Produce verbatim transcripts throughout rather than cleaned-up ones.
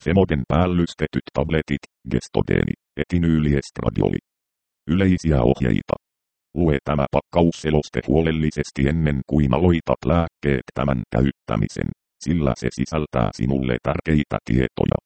Femoden päällystetyt tabletit, Gestodeni, etinyyliestradoli. Yleisiä ohjeita. Lue tämä pakkausseloste huolellisesti ennen kuin aloitat lääkkeet tämän käyttämisen, sillä se sisältää sinulle tärkeitä tietoja.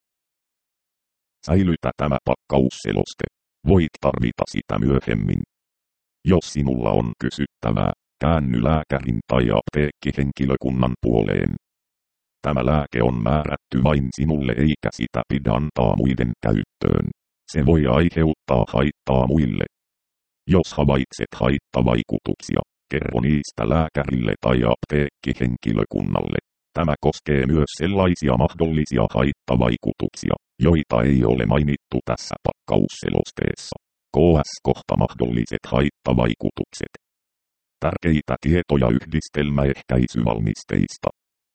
Säilytä tämä pakkausseloste. Voit tarvita sitä myöhemmin. Jos sinulla on kysyttävää, käänny lääkärin tai apteekkihenkilökunnan puoleen. Tämä lääke on määrätty vain sinulle eikä sitä pidä antaa muiden käyttöön. Se voi aiheuttaa haittaa muille. Jos havaitset haittavaikutuksia, kerro niistä lääkärille tai apteekkihenkilökunnalle. Tämä koskee myös sellaisia mahdollisia haittavaikutuksia, joita ei ole mainittu tässä pakkausselosteessa. Ks kohta mahdolliset haittavaikutukset. Tärkeitä tietoja yhdistelmäehkäisyvalmisteista.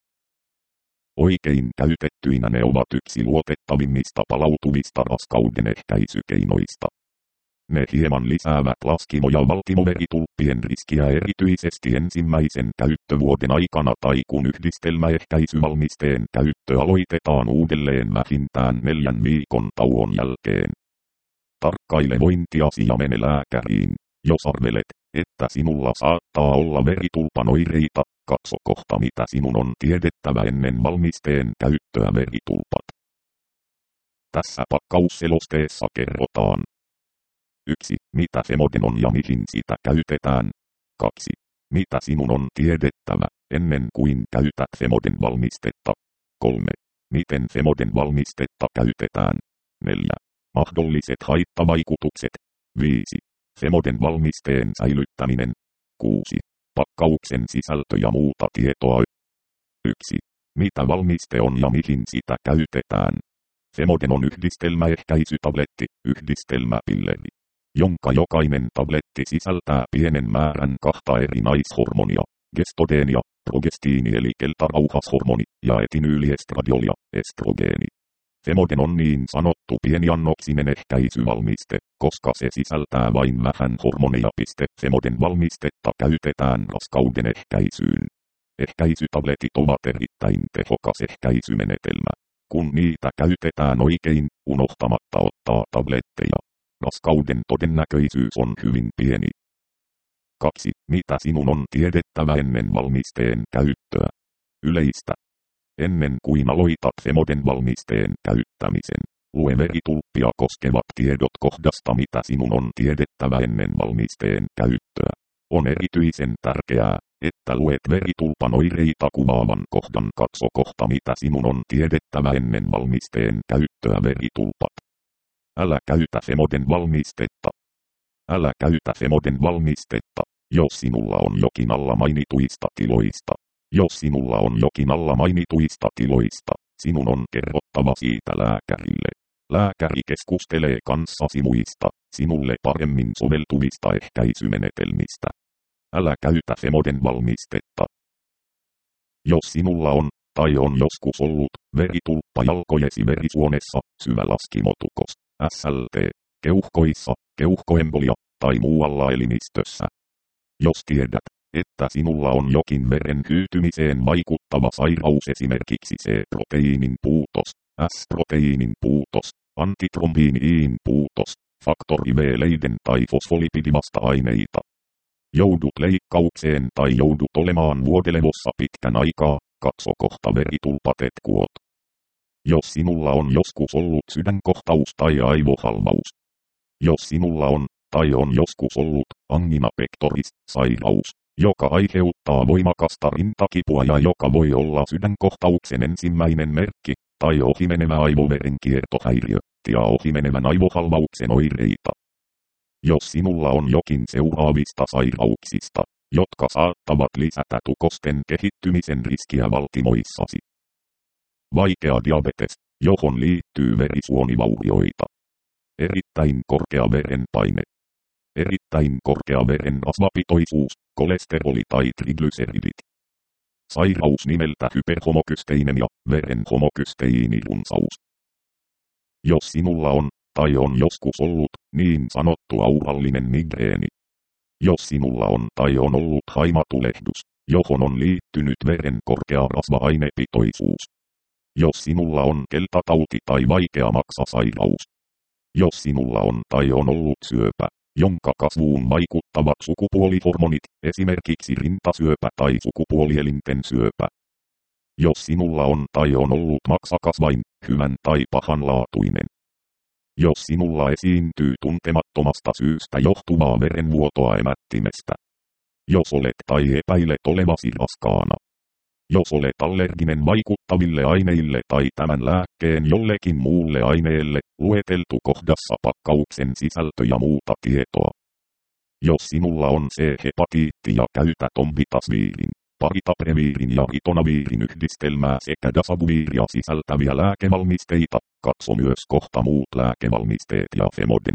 Oikein käytettyinä ne ovat yksi luotettavimmista palautuvista raskauden ehkäisykeinoista. Ne hieman lisäävät laskimo- ja valtimoveritulppien riskiä erityisesti ensimmäisen käyttövuoden aikana tai kun yhdistelmäehkäisyvalmisteen käyttö aloitetaan uudelleen vähintään neljän viikon tauon jälkeen. Tarkkaile vointiasi ja mene lääkäriin, jos arvelet, että sinulla saattaa olla veritulpan oireita. Katso kohta mitä sinun on tiedettävä ennen valmisteen käyttöä veritulpat. Tässä pakkausselosteessa kerrotaan. yksi. Mitä Femoden on ja mihin sitä käytetään. kaksi. Mitä sinun on tiedettävä ennen kuin käytät Femoden valmistetta. kolme. Miten Femoden valmistetta käytetään. neljä. Mahdolliset haittavaikutukset. viisi. Femoden valmisteen säilyttäminen. kuusi. Pakkauksen sisältö ja muuta tietoa. yksi. Mitä valmiste on ja mihin sitä käytetään. Femoden on yhdistelmäehkäisytabletti, yhdistelmäpilleri, jonka jokainen tabletti sisältää pienen määrän kahta eri naishormonia, gestodenia, progestiini eli keltarauhashormoni, ja etinyyliestradiolia, estrogeeni. Femoden on niin sanottu pieniannoksinen ehkäisyvalmiste, koska se sisältää vain vähän hormoneja. Femoden valmistetta käytetään raskauden ehkäisyyn. Ehkäisytabletit ovat erittäin tehokas ehkäisymenetelmä, kun niitä käytetään oikein, unohtamatta ottaa tabletteja. Raskauden todennäköisyys on hyvin pieni. kaksi. Mitä sinun on tiedettävä ennen valmisteen käyttöä? Yleistä. Ennen kuin aloitat Femoden valmisteen käyttämisen, lue veritulppia koskevat tiedot kohdasta mitä sinun on tiedettävä ennen valmisteen käyttöä. On erityisen tärkeää, että luet veritulpan oireita kuvaavan kohdan. Katso kohta mitä sinun on tiedettävä ennen valmisteen käyttöä veritulpat. Älä käytä Femoden valmistetta. Älä käytä Femoden valmistetta, jos sinulla on jokin alla mainituista tiloista. Jos sinulla on jokin alla mainituista tiloista, sinun on kerrottava siitä lääkärille. Lääkäri keskustelee kanssasi muista, sinulle paremmin soveltuvista ehkäisymenetelmistä. Älä käytä Femoden valmistetta. Jos sinulla on, tai on joskus ollut, veritulppa jalkojesi verisuonessa, syvä laskimotukos, S L T, keuhkoissa, keuhkoembolia, tai muualla elimistössä. Jos tiedät, että sinulla on jokin veren hyytymiseen vaikuttava sairaus, esimerkiksi C-proteiinin puutos, S-proteiinin puutos, antitrombiiniin puutos, faktori V-leiden tai fosfolipidivasta-aineita. Joudut leikkaukseen tai joudut olemaan vuodelevossa pitkän aikaa, katso kohta veritulpat et kuot. Jos sinulla on joskus ollut sydänkohtaus tai aivohalvaus. Jos sinulla on, tai on joskus ollut, angina pectoris, sairaus, joka aiheuttaa voimakasta rintakipua ja joka voi olla sydänkohtauksen ensimmäinen merkki, tai ohimenevä aivoverenkiertohäiriö, ja ohimenevän aivohalvauksen oireita. Jos sinulla on jokin seuraavista sairauksista, jotka saattavat lisätä tukosten kehittymisen riskiä valtimoissasi. Vaikea diabetes, johon liittyy verisuonivaurioita. Erittäin korkea verenpaine. Erittäin korkea verenrasvapitoisuus, kolesteroli tai triglyceridit. Sairaus nimeltä hyperhomokysteinemia, veren homokysteiinirunsaus. Jos sinulla on, tai on joskus ollut, niin sanottu aurallinen migreeni. Jos sinulla on tai on ollut haimatulehdus, johon on liittynyt veren korkea rasva-ainepitoisuus. Jos sinulla on keltatauti tai vaikea maksasairaus. Jos sinulla on tai on ollut syöpä, jonka kasvuun vaikuttavat sukupuolihormonit, esimerkiksi rintasyöpä tai sukupuolielinten syöpä. Jos sinulla on tai on ollut maksakasvain, hyvän tai pahanlaatuinen. Jos sinulla esiintyy tuntemattomasta syystä johtuvaa verenvuotoa emättimestä. Jos olet tai epäilet olevasi raskaana. Jos olet allerginen vaikuttaville aineille tai tämän lääkkeen jollekin muulle aineelle, lueteltu kohdassa pakkauksen sisältö ja muuta tietoa. Jos sinulla on C-hepatiitti ja käytät ombitasviirin, paritapreviirin ja ritonaviirin yhdistelmää sekä dasavuviiria sisältäviä lääkevalmisteita, katso myös kohta muut lääkevalmisteet ja Femoden.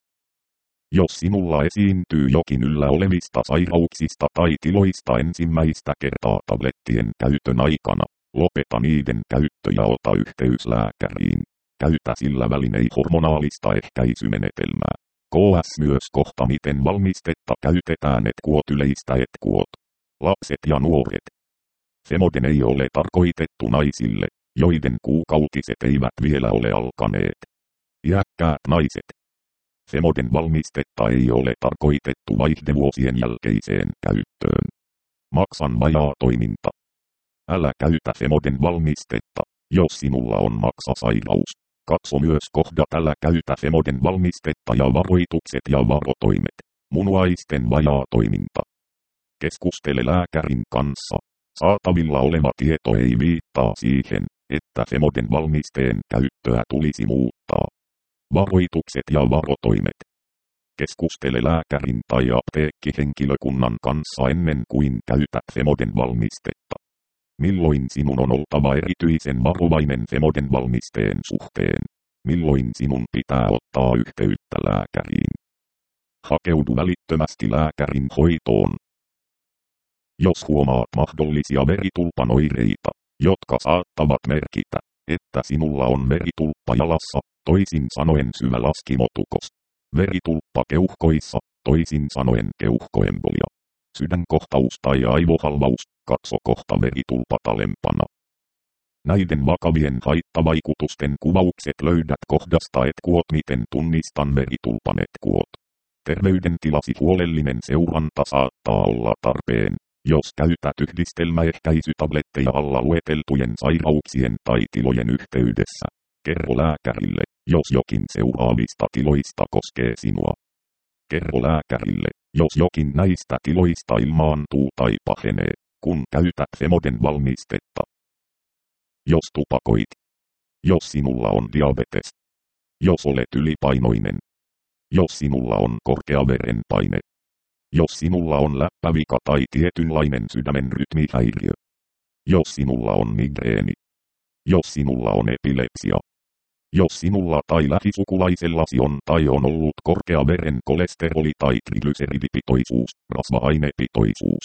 Jos sinulla esiintyy jokin yllä olevista sairauksista tai tiloista ensimmäistä kertaa tablettien käytön aikana, lopeta niiden käyttö ja ota yhteys lääkäriin. Käytä sillä välin hormonaalista ehkäisymenetelmää. K S myös kohta miten valmistetta käytetään et kuot yleistä et kuot. Lapset ja nuoret. Femoden ei ole tarkoitettu naisille, joiden kuukautiset eivät vielä ole alkaneet. Iäkkäät naiset. Femoden valmistetta ei ole tarkoitettu vaihdevuosien jälkeiseen käyttöön. Maksan vajaa toiminta. Älä käytä Femoden valmistetta, jos sinulla on maksasairaus. Katso myös kohdat älä käytä Femoden valmistetta ja varoitukset ja varotoimet. Munuaisten vajaa toiminta. Keskustele lääkärin kanssa. Saatavilla oleva tieto ei viittaa siihen, että Femoden valmisteen käyttöä tulisi muuttaa. Varoitukset ja varotoimet. Keskustele lääkärin tai apteekkihenkilökunnan kanssa ennen kuin käytät Femoden valmistetta. Milloin sinun on oltava erityisen varovainen Femoden valmisteen suhteen? Milloin sinun pitää ottaa yhteyttä lääkäriin? Hakeudu välittömästi lääkärin hoitoon. Jos huomaat mahdollisia veritulpan oireita, jotka saattavat merkitä, että sinulla on veritulppa jalassa, toisin sanoen syvä laskimotukos. Veritulppa keuhkoissa, toisin sanoen keuhkoembolia. Sydänkohtaus tai aivohalvaus, katso kohta veritulpat alempana. Näiden vakavien haittavaikutusten kuvaukset löydät kohdasta et kuot miten tunnistan veritulpan et kuot. Terveydentilasi huolellinen seuranta saattaa olla tarpeen, jos käytät yhdistelmäehkäisytabletteja alla lueteltujen sairauksien tai tilojen yhteydessä. Kerro lääkärille, jos jokin seuraavista tiloista koskee sinua. Kerro lääkärille, jos jokin näistä tiloista ilmaantuu tai pahenee, kun käytät Femoden valmistetta. Jos tupakoit. Jos sinulla on diabetes. Jos olet ylipainoinen. Jos sinulla on korkea verenpaine. Jos sinulla on läppävika tai tietynlainen sydämen rytmihäiriö. Jos sinulla on migreeni. Jos sinulla on epilepsia. Jos sinulla tai lähisukulaisellasi on tai on ollut korkea veren kolesteroli tai triglyseridipitoisuus, rasva-ainepitoisuus.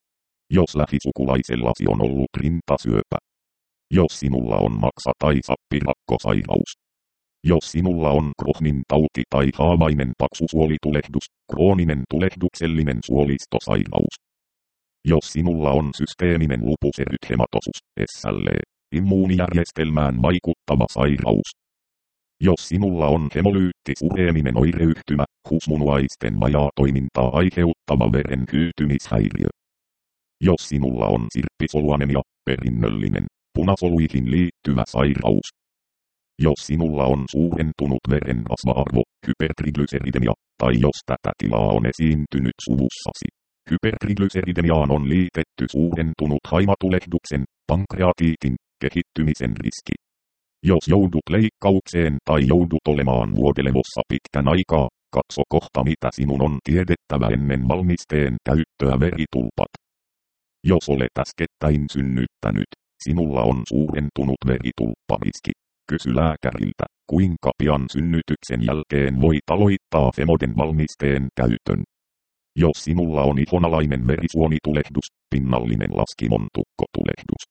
Jos lähisukulaisellasi on ollut rintasyöpä. Jos sinulla on maksa- tai sappirakkosairaus. Jos sinulla on Crohnin tauti tai haavainen paksusuolitulehdus, krooninen tulehduksellinen suolistosairaus. Jos sinulla on systeeminen lupus erythematosus, S L E, immuunijärjestelmään vaikuttava sairaus. Jos sinulla on hemolyyttisureeminen oireyhtymä, husmunuaisten vajaa toimintaa aiheuttava veren hyytymishäiriö. Jos sinulla on sirppisoluanemia, perinnöllinen, punasoluihin liittyvä sairaus. Jos sinulla on suurentunut verenrasva-arvo, hypertriglyseridemia, tai jos tätä tilaa on esiintynyt suvussasi. Hypertriglyseridemiaan on liitetty suurentunut haimatulehduksen, pankreatiitin, kehittymisen riski. Jos joudut leikkaukseen tai joudut olemaan vuodelevossa pitkän aikaa, katso kohta mitä sinun on tiedettävä ennen valmisteen käyttöä veritulpat. Jos olet äskettäin synnyttänyt, sinulla on suurentunut veritulppariski. Kysy lääkäriltä, kuinka pian synnytyksen jälkeen voit aloittaa Femoden valmisteen käytön. Jos sinulla on ihonalainen verisuonitulehdus, pinnallinen laskimontukkotulehdus.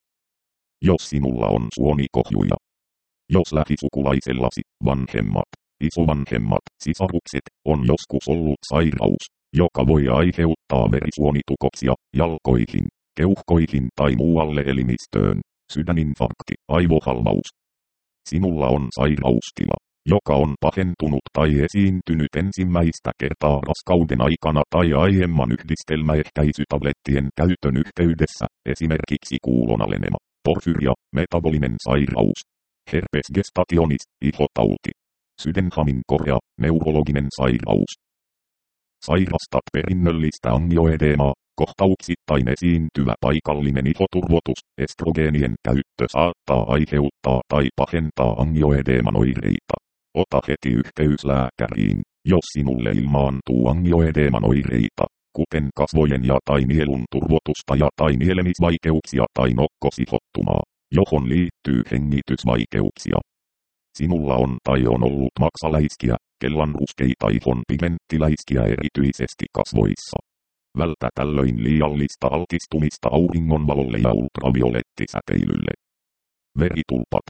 Jos sinulla on suonikohjuja. Jos lähisukulaisellasi, vanhemmat, isovanhemmat, sisarukset, on joskus ollut sairaus, joka voi aiheuttaa verisuonitukoksia jalkoihin, keuhkoihin tai muualle elimistöön. sydäninfarkti, aivohalvaus. Sinulla on sairaustila, joka on pahentunut tai esiintynyt ensimmäistä kertaa raskauden aikana tai aiemman yhdistelmäehkäisytablettien käytön yhteydessä, esimerkiksi kuulonalenema, porfyria, metabolinen sairaus, herpes gestationis, ihotauti, sydänhamin korea, neurologinen sairaus. Sairastat perinnöllistä angioedemaa, kohtauksittain esiintyvä paikallinen ihoturvotus, estrogeenien käyttö saattaa aiheuttaa tai pahentaa angioedeeman oireita. Ota heti yhteys lääkäriin, jos sinulle ilmaantuu angioedeeman oireita, kuten kasvojen ja tai nielun turvotusta ja tai nielemisvaikeuksia tai nokkosihottumaa, johon liittyy hengitysvaikeuksia. Sinulla on tai on ollut maksaläiskiä, kellanruskeita ihon pigmenttiläiskiä erityisesti kasvoissa. Vältä tällöin liiallista altistumista auringonvalolle ja ultraviolettisäteilylle. Veritulpat.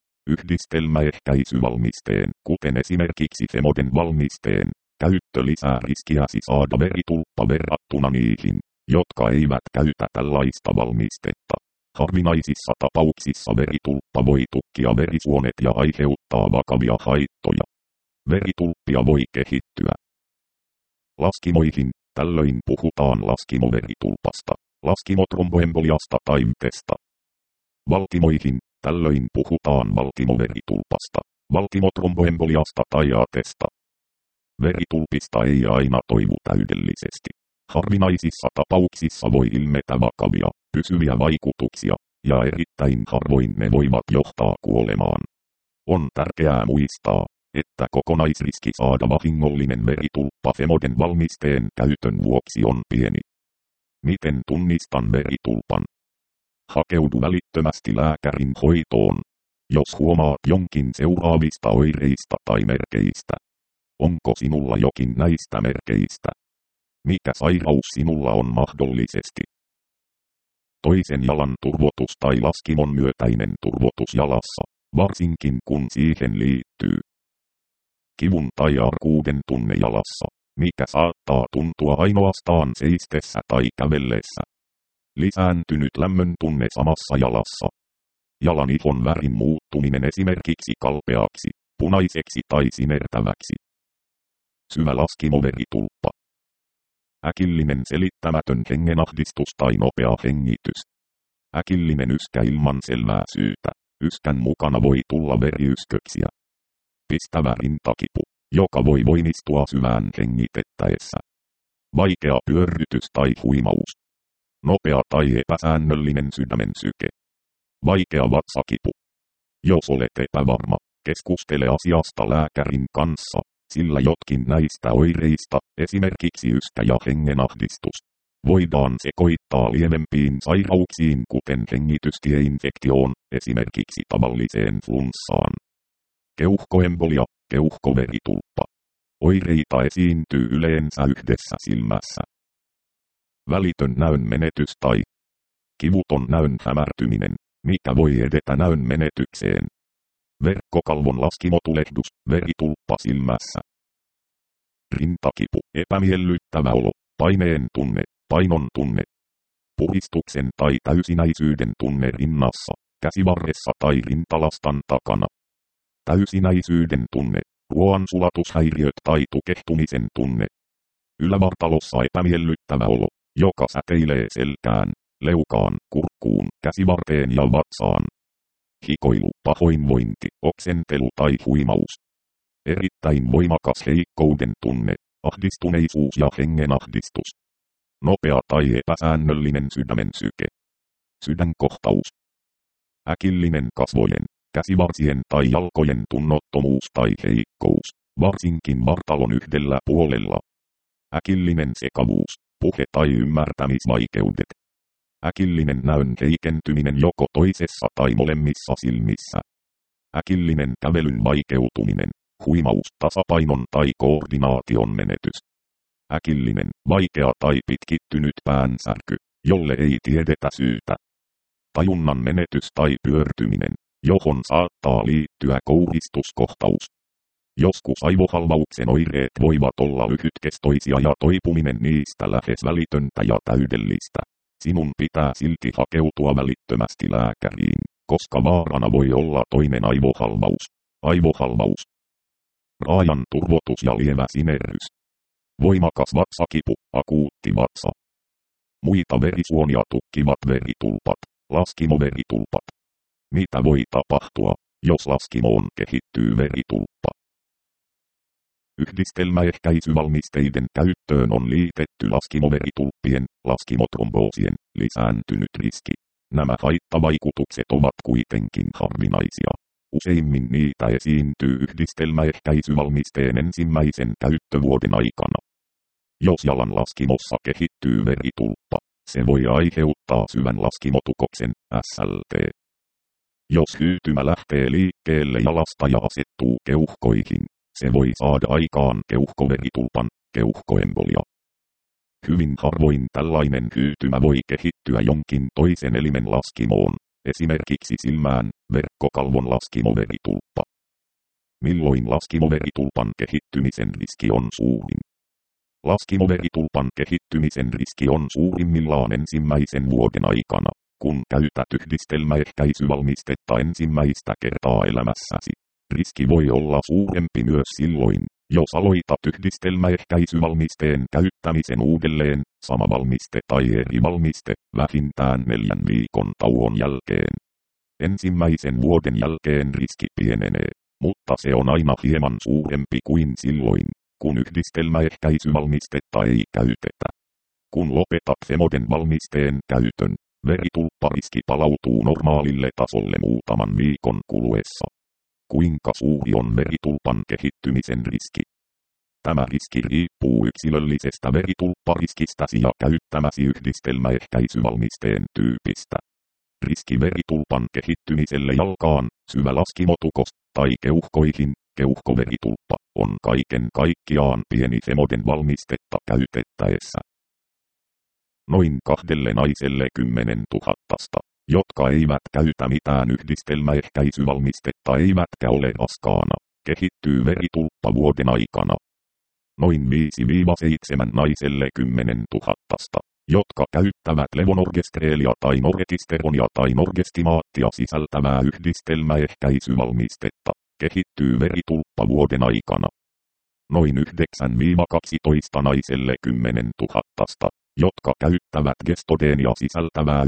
Yhdistelmäehkäisyvalmisteen, kuten esimerkiksi Femoden valmisteen, käyttö lisää riskiäsi saada veritulppa verrattuna niihin, jotka eivät käytä tällaista valmistetta. Harvinaisissa tapauksissa veritulppa voi tukkia verisuonet ja aiheuttaa vakavia haittoja. Veritulppia voi kehittyä laskimoihin. Tällöin puhutaan laskimoveritulpasta, laskimotromboemboliasta tai vytestä. Valtimoihin. Tällöin puhutaan valtimoveritulpasta, valtimotromboemboliasta tai atesta. Veritulpista ei aina toivu täydellisesti. Harvinaisissa tapauksissa voi ilmetä vakavia, pysyviä vaikutuksia, ja erittäin harvoin ne voivat johtaa kuolemaan. On tärkeää muistaa, että kokonaisriski saada vahingollinen veritulppa Femoden valmisteen käytön vuoksi on pieni. Miten tunnistan veritulpan? Hakeudu välittömästi lääkärin hoitoon, jos huomaat jonkin seuraavista oireista tai merkeistä. Onko sinulla jokin näistä merkeistä? Mikä sairaus sinulla on mahdollisesti? Toisen jalan turvotus tai laskimon myötäinen turvotus jalassa, varsinkin kun siihen liittyy kivun tai arkuuden tunne jalassa, mikä saattaa tuntua ainoastaan seistessä tai kävellessä. Lisääntynyt lämmön tunne samassa jalassa. Jalan ihon värin muuttuminen esimerkiksi kalpeaksi, punaiseksi tai sinertäväksi. Syvä laskimoveritulppa. Äkillinen selittämätön hengenahdistus tai nopea hengitys. Äkillinen yskä ilman selvää syytä. Yskän mukana voi tulla veriysköksiä. Pistävä rintakipu, joka voi voimistua syvään hengitettäessä. Vaikea pyörrytys tai huimaus. Nopea tai epäsäännöllinen sydämen syke. Vaikea vatsakipu. Jos olet epävarma, keskustele asiasta lääkärin kanssa, sillä jotkin näistä oireista, esimerkiksi yskä ja hengenahdistus, voidaan sekoittaa lievempiin sairauksiin kuten hengitystieinfektioon, esimerkiksi tavalliseen flunssaan. Keuhkoembolia, keuhkoveritulppa. Oireita esiintyy yleensä yhdessä silmässä. Välitön näön menetys tai kivuton näön hämärtyminen, mikä voi edetä näön menetykseen. Verkkokalvon laskimotulehdus, veritulppa silmässä. Rintakipu, epämiellyttävä olo, paineen tunne, painon tunne. Puhistuksen tai täysinäisyyden tunne rinnassa, käsivarressa tai rintalastan takana. Täysinäisyyden tunne, ruoansulatushäiriöt tai tukehtumisen tunne. Ylävartalossa epämiellyttävä olo, joka säteilee selkään, leukaan, kurkkuun, käsivarteen ja vatsaan. Hikoilu, pahoinvointi, oksentelu tai huimaus. Erittäin voimakas heikkouden tunne, ahdistuneisuus ja hengenahdistus. Nopea tai epäsäännöllinen sydämen syke. Sydänkohtaus. Äkillinen kasvojen, käsivarsien tai jalkojen tunnottomuus tai heikkous, varsinkin vartalon yhdellä puolella. Äkillinen sekavuus, puhe tai ymmärtämisvaikeudet. Äkillinen näön heikentyminen joko toisessa tai molemmissa silmissä. Äkillinen kävelyn vaikeutuminen, huimaus, tasapainon tai koordinaation menetys. Äkillinen, vaikea tai pitkittynyt päänsärky, jolle ei tiedetä syytä. Tajunnan menetys tai pyörtyminen, johon saattaa liittyä kouristuskohtaus. Joskus aivohalvauksen oireet voivat olla lyhytkestoisia ja toipuminen niistä lähes välitöntä ja täydellistä. Sinun pitää silti hakeutua välittömästi lääkäriin. koska vaarana voi olla toinen aivohalvaus. Aivohalvaus. Raajan turvotus ja lievä sinerrys. Voimakas vatsakipu, akuutti vatsa. Muita verisuonia tukkivat veritulpat, laskimoveritulpat. Mitä voi tapahtua, jos laskimoon kehittyy veritulppa? Yhdistelmäehkäisyvalmisteiden käyttöön on liitetty laskimoveritulppien, laskimotromboosien, lisääntynyt riski. Nämä haittavaikutukset ovat kuitenkin harvinaisia. Useimmin niitä esiintyy yhdistelmäehkäisyvalmisteen ensimmäisen käyttövuoden aikana. Jos jalan laskimossa kehittyy veritulppa, se voi aiheuttaa syvän laskimotukoksen, S L T. Jos hyytymä lähtee liikkeelle jalasta ja asettuu keuhkoihin, se voi saada aikaan keuhkoveritulpan, keuhkoembolia. Hyvin harvoin tällainen hyytymä voi kehittyä jonkin toisen elimen laskimoon, esimerkiksi silmään, verkkokalvon laskimoveritulppa. Milloin laskimoveritulpan kehittymisen riski on suurin? Laskimoveritulpan kehittymisen riski on suurimmillaan ensimmäisen vuoden aikana, kun käytät yhdistelmäehkäisyvalmistetta ensimmäistä kertaa elämässäsi. Riski voi olla suurempi myös silloin, jos aloitat yhdistelmäehkäisyvalmisteen käyttämisen uudelleen, sama valmiste tai eri valmiste, vähintään neljän viikon tauon jälkeen. Ensimmäisen vuoden jälkeen riski pienenee, mutta se on aina hieman suurempi kuin silloin, kun yhdistelmäehkäisyvalmistetta ei käytetä. Kun lopetat Femoden valmisteen käytön, veritulppariski palautuu normaalille tasolle muutaman viikon kuluessa. Kuinka suuri on veritulpan kehittymisen riski? Tämä riski riippuu yksilöllisestä veritulppariskistäsi ja käyttämäsi yhdistelmäehkäisyvalmisteen tyypistä. Riski veritulpan kehittymiselle jalkaan, syvä laskimotukos, tai keuhkoihin, keuhkoveritulppa, on kaiken kaikkiaan pieni Femoden valmistetta käytettäessä. Noin kahdelle naiselle kymmenen tuhattasta, jotka eivät käytä mitään yhdistelmäehkäisyvalmistetta eivätkä ole raskaana, kehittyy veritulppa vuoden aikana. Noin viisi seitsemän naiselle kymmenen tuhattasta, jotka käyttävät levonorgestreelia tai norgestisteronia tai norgestimaattia sisältävää yhdistelmäehkäisyvalmistetta, kehittyy veritulppa vuoden aikana. Noin yhdeksän kaksitoista naiselle kymmenen tuhattasta, jotka käyttävät gestodeenia sisältävää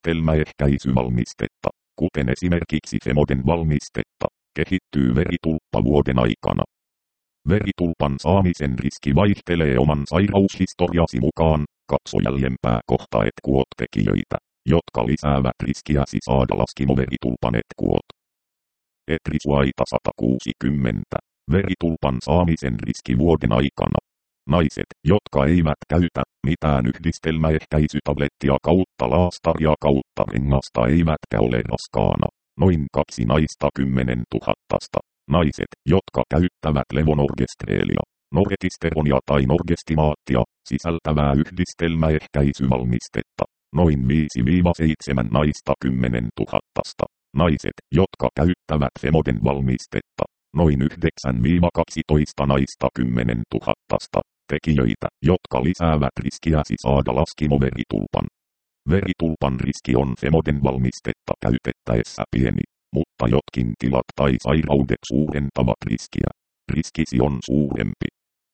yhdistelmäehkäisyvalmistetta, kuten esimerkiksi Femoden valmistetta, kehittyy veritulppa vuoden aikana. Veritulpan saamisen riski vaihtelee oman sairaushistoriasi mukaan, katso jäljempää kohta et kuot tekijöitä, jotka lisäävät riskiäsi saada laskimoveritulpan et kuot. Etrisuaita sata kuusikymmentä, veritulpan saamisen riski vuoden aikana. Naiset, jotka eivät käytä mitään yhdistelmäehkäisytablettia kautta laastaria kautta rengasta eivätkä ole raskaana, noin kaksi naista kymmenen tuhattasta. Naiset, jotka käyttävät levonorgestreelia, norgestisteronia tai norgestimaattia, sisältävää yhdistelmäehkäisyvalmistetta, noin viisi seitsemän naista kymmenen tuhattasta. Naiset, jotka käyttävät Femoden valmistetta, noin yhdeksän kaksitoista naista kymmenen tuhattasta. Tekijöitä, jotka lisäävät riskiäsi saada laskimoveritulpan. Veritulpan riski on Femoden valmistetta käytettäessä pieni, mutta jotkin tilat tai sairaudet suurentavat riskiä. Riskisi on suurempi.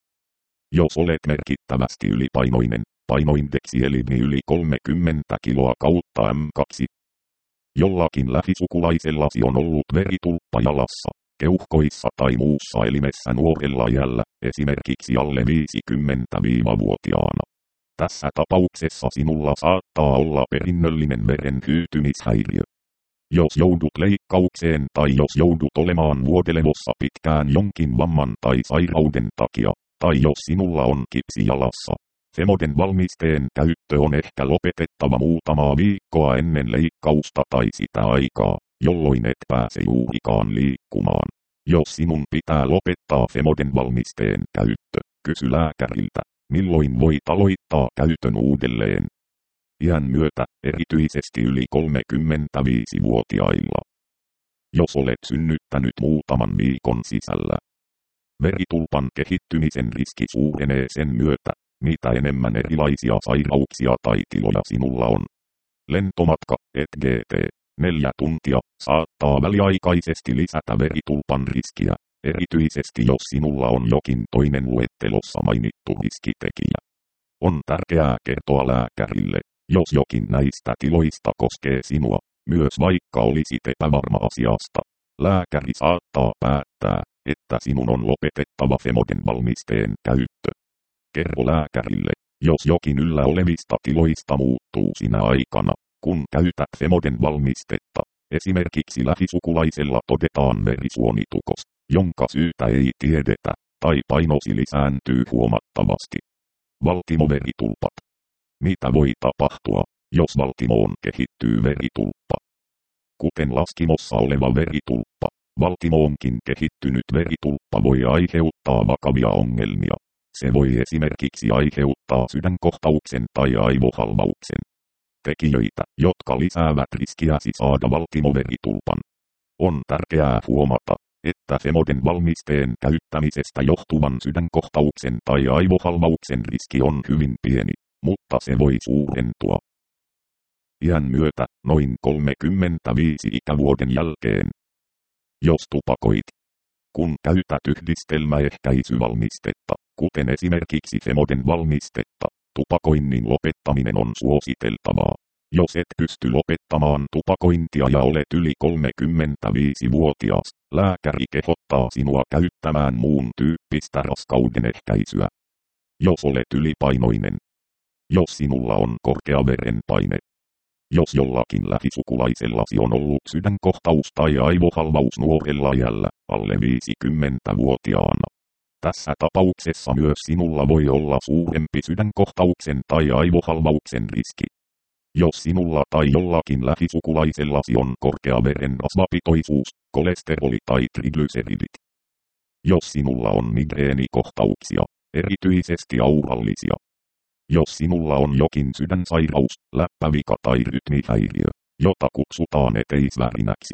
Jos olet merkittävästi ylipainoinen, painoindeksi eli yli kolmekymmentä kiloa kautta M kaksi. Jollakin lähisukulaisellasi on ollut veritulppa jalassa, keuhkoissa tai muussa elimessä nuorella iällä, esimerkiksi alle viisikymmentä-vuotiaana. Tässä tapauksessa sinulla saattaa olla perinnöllinen veren hyytymishäiriö. Jos joudut leikkaukseen tai jos joudut olemaan vuodelevossa pitkään jonkin vamman tai sairauden takia, tai jos sinulla on kipsi jalassa, Femoden valmisteen käyttö on ehkä lopetettava muutamaa viikkoa ennen leikkausta tai sitä aikaa, jolloin et pääse juurikaan liikkumaan. Jos sinun pitää lopettaa Femoden valmisteen käyttö, kysy lääkäriltä, milloin voit aloittaa käytön uudelleen. Iän myötä, erityisesti yli kolmekymmentäviisivuotiailla. Jos olet synnyttänyt muutaman viikon sisällä, veritulpan kehittymisen riski suurenee sen myötä, mitä enemmän erilaisia sairauksia tai tiloja sinulla on. Lentomatka, et G T. Neljä tuntia saattaa väliaikaisesti lisätä veritulpan riskiä, erityisesti jos sinulla on jokin toinen luettelossa mainittu riskitekijä. On tärkeää kertoa lääkärille, jos jokin näistä tiloista koskee sinua, myös vaikka olisit epävarma asiasta. Lääkäri saattaa päättää, että sinun on lopetettava Femoden valmisteen käyttö. Kerro lääkärille, jos jokin yllä olevista tiloista muuttuu sinä aikana, kun käytät Femoden valmistetta. Esimerkiksi lähisukulaisella todetaan verisuonitukos, jonka syytä ei tiedetä, tai painosi lisääntyy huomattavasti. Valtimoveritulpat. Mitä voi tapahtua, jos valtimoon kehittyy veritulppa? Kuten laskimossa oleva veritulppa, valtimoonkin kehittynyt veritulppa voi aiheuttaa vakavia ongelmia. Se voi esimerkiksi aiheuttaa sydänkohtauksen tai aivohalvauksen. Tekijöitä, jotka lisäävät riskiäsi saada valtimoveritulpan. On tärkeää huomata, että Femoden valmisteen käyttämisestä johtuvan sydänkohtauksen tai aivohalvauksen riski on hyvin pieni, mutta se voi suurentua iän myötä noin kolmekymmentäviisi ikävuoden jälkeen. Jos tupakoit, kun käytät yhdistelmäehkäisyvalmistetta, kuten esimerkiksi Femoden valmistetta, tupakoinnin lopettaminen on suositeltavaa. Jos et pysty lopettamaan tupakointia ja olet yli kolmekymmentäviisivuotias, lääkäri kehottaa sinua käyttämään muun tyyppistä raskaudenehkäisyä. Jos olet ylipainoinen. Jos sinulla on korkea verenpaine. Jos jollakin lähisukulaisellasi on ollut sydänkohtaus tai aivohalvaus nuorella iällä, alle viisikymmentävuotiaana. Tässä tapauksessa myös sinulla voi olla suurempi sydänkohtauksen tai aivohalvauksen riski. Jos sinulla tai jollakin lähisukulaisellasi on korkea verenrasvapitoisuus, kolesteroli tai triglyceridit. Jos sinulla on migreenikohtauksia, erityisesti aurallisia. Jos sinulla on jokin sydänsairaus, läppävika tai rytmihäiriö, jota kutsutaan eteisvärinäksi.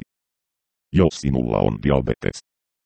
Jos sinulla on diabetes.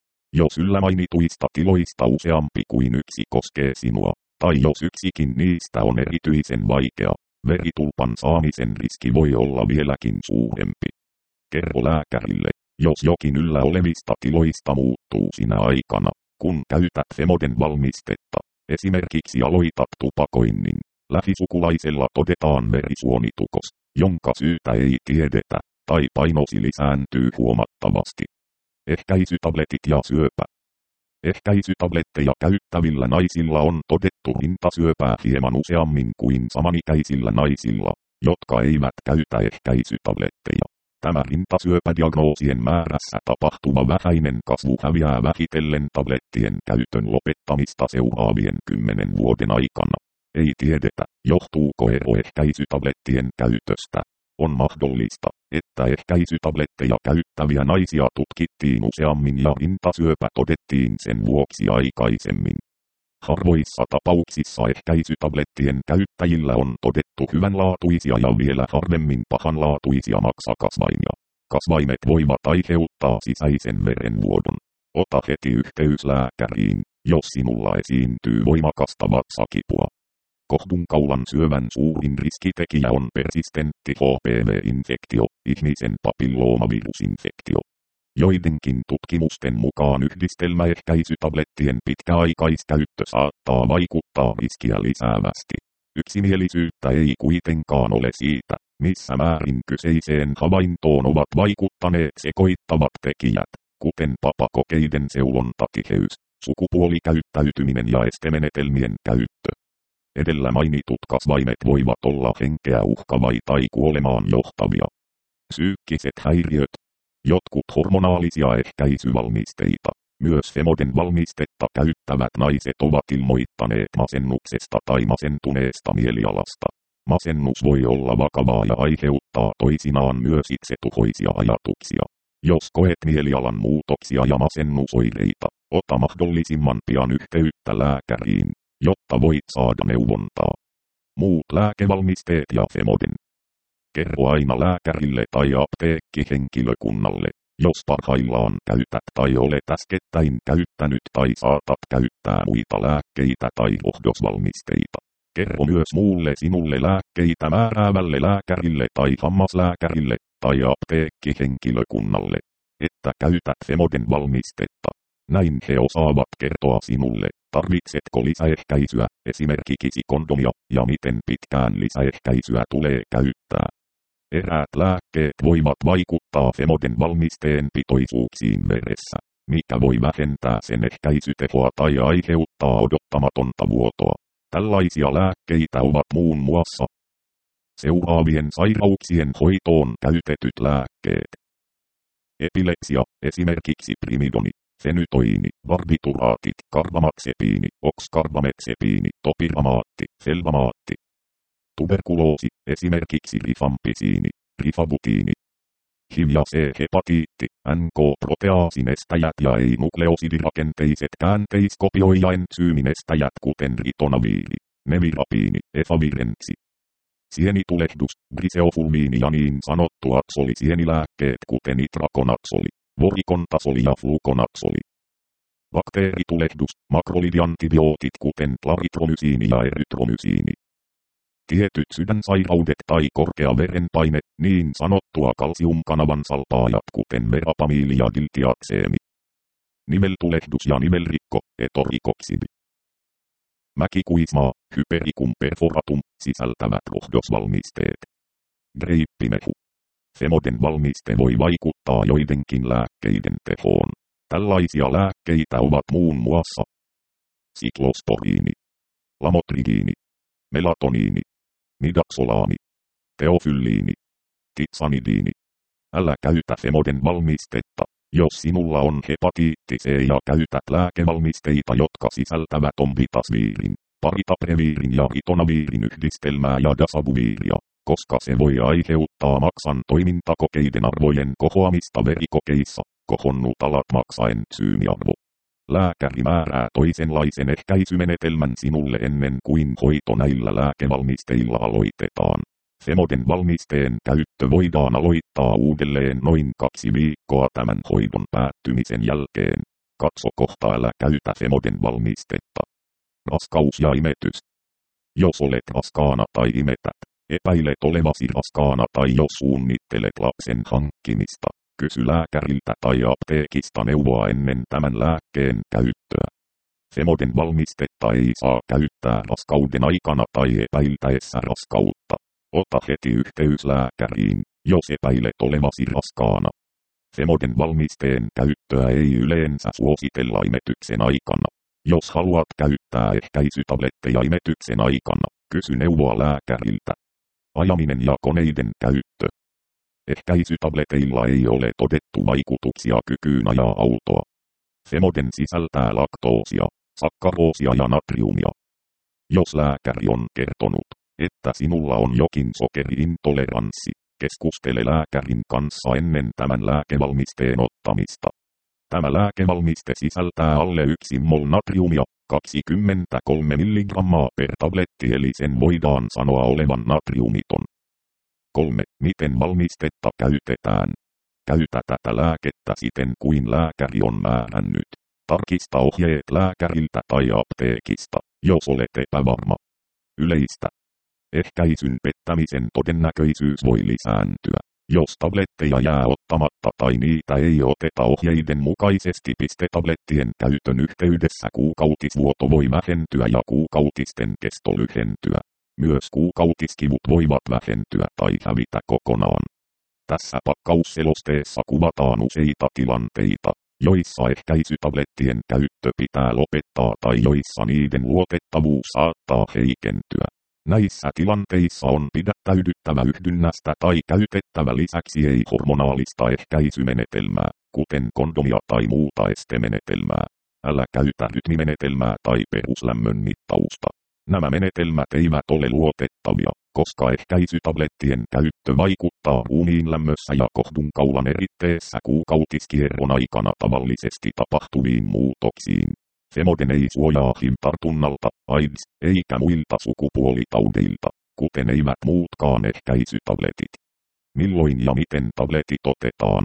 Jos yllä mainituista tiloista useampi kuin yksi koskee sinua, tai jos yksikin niistä on erityisen vaikea, veritulpan saamisen riski voi olla vieläkin suurempi. Kerro lääkärille, jos jokin yllä olevista tiloista muuttuu sinä aikana, kun käytät Femoden valmistetta. Esimerkiksi aloitat tupakoinnin. Lähisukulaisella todetaan verisuonitukos, jonka syytä ei tiedetä, tai painosi lisääntyy huomattavasti. Ehkäisytabletit ja syöpä. Ehkäisytabletteja käyttävillä naisilla on todettu rintasyöpää hieman useammin kuin samanikäisillä naisilla, jotka eivät käytä ehkäisytabletteja. Tämä rintasyöpädiagnoosien määrässä tapahtuva vähäinen kasvu häviää vähitellen tablettien käytön lopettamista seuraavien kymmenen vuoden aikana. Ei tiedetä, johtuuko ero ehkäisytablettien käytöstä. On mahdollista, että ehkäisytabletteja käyttäviä naisia tutkittiin useammin ja rintasyöpä todettiin sen vuoksi aikaisemmin. Harvoissa tapauksissa ehkäisytablettien käyttäjillä on todettu hyvänlaatuisia ja vielä harvemmin pahanlaatuisia maksakasvaimia. Kasvaimet voivat aiheuttaa sisäisen verenvuodon. Ota heti yhteys lääkäriin, jos sinulla esiintyy voimakasta vatsakipua. Kohdunkaulan syövän suurin riskitekijä on persistentti H P V-infektio, ihmisen papilloomavirusinfektio. Joidenkin tutkimusten mukaan yhdistelmäehkäisytablettien pitkäaikaiskäyttö saattaa vaikuttaa riskiä lisäävästi. Yksimielisyyttä ei kuitenkaan ole siitä, missä määrin kyseiseen havaintoon ovat vaikuttaneet sekoittavat tekijät, kuten papakokeiden seulontatiheys, sukupuolikäyttäytyminen ja estemenetelmien käyttö. Edellä mainitut kasvaimet voivat olla henkeä uhkavia tai kuolemaan johtavia. Psyykkiset häiriöt. Jotkut hormonaalisia ehkäisyvalmisteita, myös Femoden valmistetta käyttävät naiset ovat ilmoittaneet masennuksesta tai masentuneesta mielialasta. Masennus voi olla vakavaa ja aiheuttaa toisinaan myös itsetuhoisia ajatuksia. Jos koet mielialan muutoksia ja masennusoireita, ota mahdollisimman pian yhteyttä lääkäriin, jotta voit saada neuvontaa. Muut lääkevalmisteet ja Femoden. Kerro aina lääkärille tai apteekkihenkilökunnalle, jos parhaillaan käytät tai olet äskettäin käyttänyt tai saatat käyttää muita lääkkeitä tai hohdosvalmisteita. Kerro myös muulle sinulle lääkkeitä määräävälle lääkärille tai hammaslääkärille, tai apteekkihenkilökunnalle, että käytät Femoden valmistetta. Näin he osaavat kertoa sinulle, tarvitsetko lisäehkäisyä, esimerkiksi kondomia, ja miten pitkään lisäehkäisyä tulee käyttää. Eräät lääkkeet voivat vaikuttaa Femoden valmisteen pitoisuuksiin veressä, mikä voi vähentää sen ehkäisytehoa tai aiheuttaa odottamatonta vuotoa. Tällaisia lääkkeitä ovat muun muassa seuraavien sairauksien hoitoon käytetyt lääkkeet. Epilepsia, esimerkiksi primidoni, fenytoini, barbituraatit, karbamaxepiini, oxkarbamexepiini, topiramaatti, felbamaatti. Tuberkuloosi, esimerkiksi rifampisiini, rifabutiini. H I V ja C-hepatiitti, N K-proteaasinestäjät ja ei-nukleosidirakenteiset käänteiskopio- ja entsyyminestäjät kuten ritonaviiri, nevirapiini, efavirenksi. Sienitulehdus, briseofulmiini ja niin sanottu aksolisienilääkkeet kuten itrakonaksoli, vorikontasoli ja flukonaksoli. Bakteeritulehdus, makrolidiantibiootit kuten klaritromysiini ja erytromysiini. Tietyt sydänsairaudet tai korkea verenpaine, niin sanottua kalsiumkanavan salpaajat kuten verapamiili ja diltiakseemi. Niveltulehdus ja nivelrikko, etorikoksibi. Mäkikuismaa, hypericum perforatum, sisältävät rohdosvalmisteet. Greippimehu. Femoden valmiste voi vaikuttaa joidenkin lääkkeiden tehoon. Tällaisia lääkkeitä ovat muun muassa siklosporiini, lamotrigiini, melatoniini, midaxolaami, teofylliini, titsanidiini. Älä käytä Femoden valmistetta, jos sinulla on hepatiitti C ja käytät lääkevalmisteita, jotka sisältävät ombitasviirin, paritapreviirin ja ritonaviirin yhdistelmää ja dasabuviiria, koska se voi aiheuttaa maksan toimintakokeiden arvojen kohoamista verikokeissa, kohonnut alatmaksaentsyymiarvo. Lääkäri määrää toisenlaisen ehkäisymenetelmän sinulle ennen kuin hoito näillä lääkevalmisteilla aloitetaan. Femoden valmisteen käyttö voidaan aloittaa uudelleen noin kaksi viikkoa tämän hoidon päättymisen jälkeen. Katso kohta, älä käytä Femoden valmistetta. Raskaus ja imetys. Jos olet raskaana tai imetät, epäilet olevasi raskaana tai jos suunnittelet lapsen hankkimista, kysy lääkäriltä tai apteekista neuvoa ennen tämän lääkkeen käyttöä. Femoden valmistetta ei saa käyttää raskauden aikana tai epäiltäessä raskautta. Ota heti yhteys lääkäriin, jos epäilet olevasi raskaana. Femoden valmisteen käyttöä ei yleensä suositella imetyksen aikana. Jos haluat käyttää ehkäisytabletteja imetyksen aikana, kysy neuvoa lääkäriltä. Ajaminen ja koneiden käyttö. Ehkäisytableteilla ei ole todettu vaikutuksia kykyyn ajaa autoa. Femoden sisältää laktoosia, sakkaroosia ja natriumia. Jos lääkäri on kertonut, että sinulla on jokin sokeriintoleranssi, keskustele lääkärin kanssa ennen tämän lääkevalmisteen ottamista. Tämä lääkevalmiste sisältää alle yksi mol natriumia, kaksikymmentäkolme milligrammaa per tabletti, eli sen voidaan sanoa olevan natriumiton. kolme. Miten valmistetta käytetään? Käytä tätä lääkettä siten kuin lääkäri on määrännyt. Tarkista ohjeet lääkäriltä tai apteekista, jos olet epävarma. Yleistä. Ehkäisyn pettämisen todennäköisyys voi lisääntyä, jos tabletteja jää ottamatta tai niitä ei oteta ohjeiden mukaisesti. Tablettien käytön yhteydessä kuukautisvuoto voi vähentyä ja kuukautisten kesto lyhentyä. Myös kuukautiskivut voivat vähentyä tai hävitä kokonaan. Tässä pakkausselosteessa kuvataan useita tilanteita, joissa ehkäisytablettien käyttö pitää lopettaa tai joissa niiden luotettavuus saattaa heikentyä. Näissä tilanteissa on pidättäydyttävä yhdynnästä tai käytettävä lisäksi ei-hormonaalista ehkäisymenetelmää, kuten kondomia tai muuta estemenetelmää. Älä käytä rytmimenetelmää tai peruslämmön mittausta. Nämä menetelmät eivät ole luotettavia, koska ehkäisytablettien käyttö vaikuttaa ruumiinlämmössä ja kohdunkaulan eritteessä kuukautiskierron aikana tavallisesti tapahtuviin muutoksiin. Femoden ei suojaa H I V-tartunnalta, AIDS, eikä muilta sukupuolitaudeilta, kuten eivät muutkaan ehkäisytabletit. Milloin ja miten tabletit otetaan?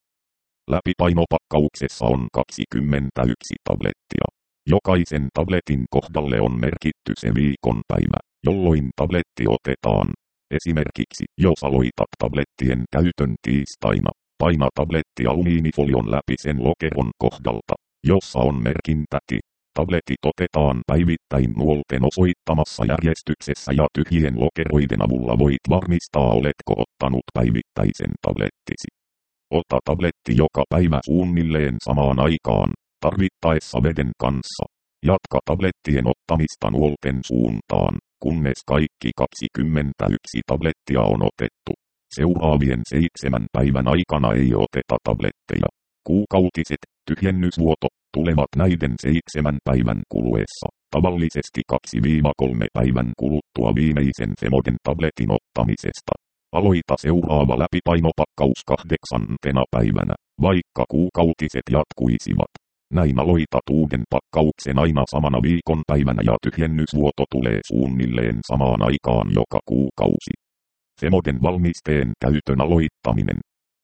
Läpipainopakkauksessa on kaksikymmentäyksi tablettia. Jokaisen tabletin kohdalle on merkitty se viikonpäivä, jolloin tabletti otetaan. Esimerkiksi, jos aloitat tablettien käytön tiistaina, paina tabletti alumiinifolion läpi sen lokeron kohdalta, jossa on merkintä T. Tabletit otetaan päivittäin nuolten osoittamassa järjestyksessä ja tyhjien lokeroiden avulla voit varmistaa, oletko ottanut päivittäisen tablettisi. Ota tabletti joka päivä suunnilleen samaan aikaan, tarvittaessa veden kanssa. Jatka tablettien ottamista nuolten suuntaan, kunnes kaikki kaksikymmentäyksi tablettia on otettu. Seuraavien seitsemän päivän aikana ei oteta tabletteja. Kuukautiset tyhjennysvuoto tulevat näiden seitsemän päivän kuluessa, tavallisesti kaksi kolme päivän kuluttua viimeisen Femoden tabletin ottamisesta. Aloita seuraava läpipainopakkaus kahdeksantena päivänä, vaikka kuukautiset jatkuisivat. Näin aloitat uuden pakkauksen aina samana viikonpäivänä ja tyhjennysvuoto tulee suunnilleen samaan aikaan joka kuukausi. Femoden valmisteen käytön aloittaminen.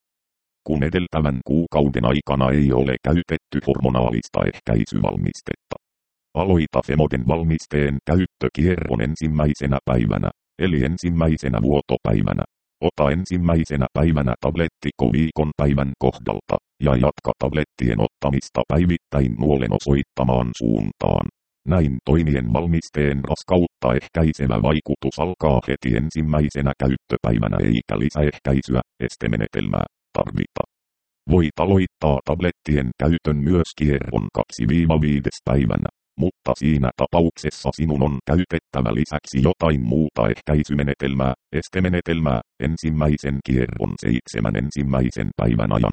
Kun edeltävän kuukauden aikana ei ole käytetty hormonaalista ehkäisyvalmistetta. Aloita Femoden valmisteen käyttökierron ensimmäisenä päivänä, eli ensimmäisenä vuotopäivänä. Ota ensimmäisenä päivänä tablettiko viikonpäivän kohdalta, ja jatka tablettien ottamista päivittäin nuolen osoittamaan suuntaan. Näin toimien valmisteen raskautta ehkäisevä vaikutus alkaa heti ensimmäisenä käyttöpäivänä eikä lisäehkäisyä, estemenetelmää, tarvita. Voit aloittaa tablettien käytön myös kierron kaksi viides päivänä, mutta siinä tapauksessa sinun on käytettävä lisäksi jotain muuta ehkäisymenetelmää, estemenetelmää, ensimmäisen kierron seitsemän ensimmäisen päivän ajan.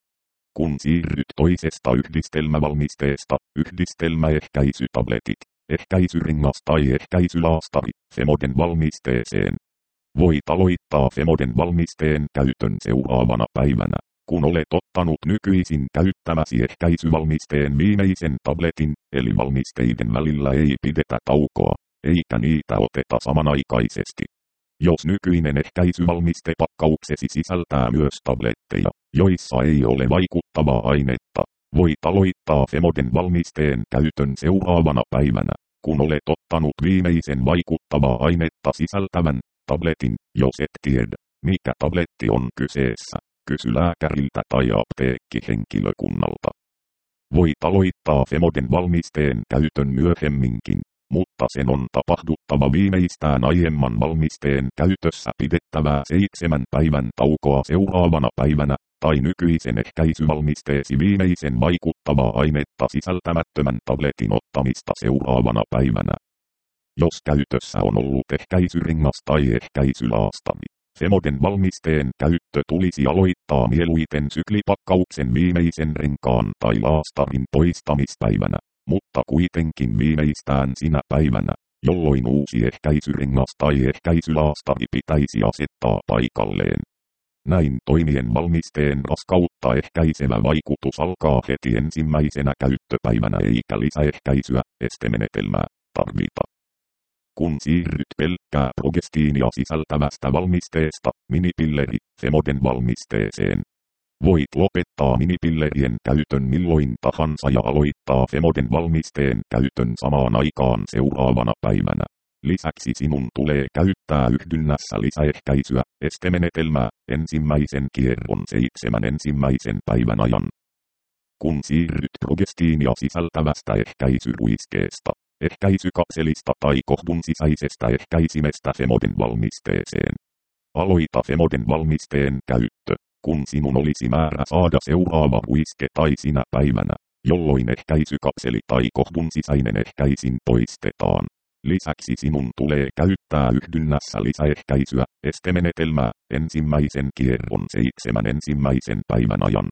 Kun siirryt toisesta yhdistelmävalmisteesta, yhdistelmäehkäisytabletit, ehkäisyringas tai ehkäisylaastari, Femoden valmisteeseen. Voit aloittaa Femoden valmisteen käytön seuraavana päivänä, kun olet ottanut nykyisin käyttämäsi ehkäisyvalmisteen viimeisen tabletin, eli valmisteiden välillä ei pidetä taukoa, eikä niitä oteta samanaikaisesti. Jos nykyinen ehkäisyvalmistepakkauksesi sisältää myös tabletteja, joissa ei ole vaikuttavaa ainetta, voit aloittaa Femoden valmisteen käytön seuraavana päivänä, kun olet ottanut viimeisen vaikuttavaa ainetta sisältävän tabletin. Jos et tiedä, mikä tabletti on kyseessä, kysy lääkäriltä tai apteekkihenkilökunnalta. Voit aloittaa Femoden valmisteen käytön myöhemminkin, mutta sen on tapahduttava viimeistään aiemman valmisteen käytössä pidettävää seitsemän päivän taukoa seuraavana päivänä, tai nykyisen ehkäisyvalmisteesi viimeisen vaikuttavaa ainetta sisältämättömän tabletin ottamista seuraavana päivänä. Jos käytössä on ollut ehkäisyringas tai ehkäisylaastari, Femoden valmisteen käyttö tulisi aloittaa mieluiten syklipakkauksen viimeisen rinkaan tai laastarin poistamispäivänä, mutta kuitenkin viimeistään sinä päivänä, jolloin uusi ehkäisyringas tai ehkäisylaastari pitäisi asettaa paikalleen. Näin toimien valmisteen raskautta ehkäisevä vaikutus alkaa heti ensimmäisenä käyttöpäivänä eikä lisäehkäisyä, estemenetelmää, tarvita. Kun siirryt pelkkää progestiinia sisältävästä valmisteesta, minipilleri, Femoden valmisteeseen. Voit lopettaa minipillerien käytön milloin tahansa ja aloittaa Femoden valmisteen käytön samaan aikaan seuraavana päivänä. Lisäksi sinun tulee käyttää yhdynnässä lisäehkäisyä, estemenetelmää, ensimmäisen kierron seitsemän ensimmäisen päivän ajan. Kun siirryt progestiinia sisältävästä ehkäisyruiskeesta, ehkäisykapselista tai kohdun sisäisestä ehkäisimestä Femoden valmisteeseen. Aloita Femoden valmisteen käyttö, kun sinun olisi määrä saada seuraava ruiske tai sinä päivänä, jolloin ehkäisykapseli tai kohdun sisäinen ehkäisin poistetaan. Lisäksi sinun tulee käyttää yhdynnässä lisäehkäisyä, estemenetelmää, ensimmäisen kierron seitsemän ensimmäisen päivän ajan.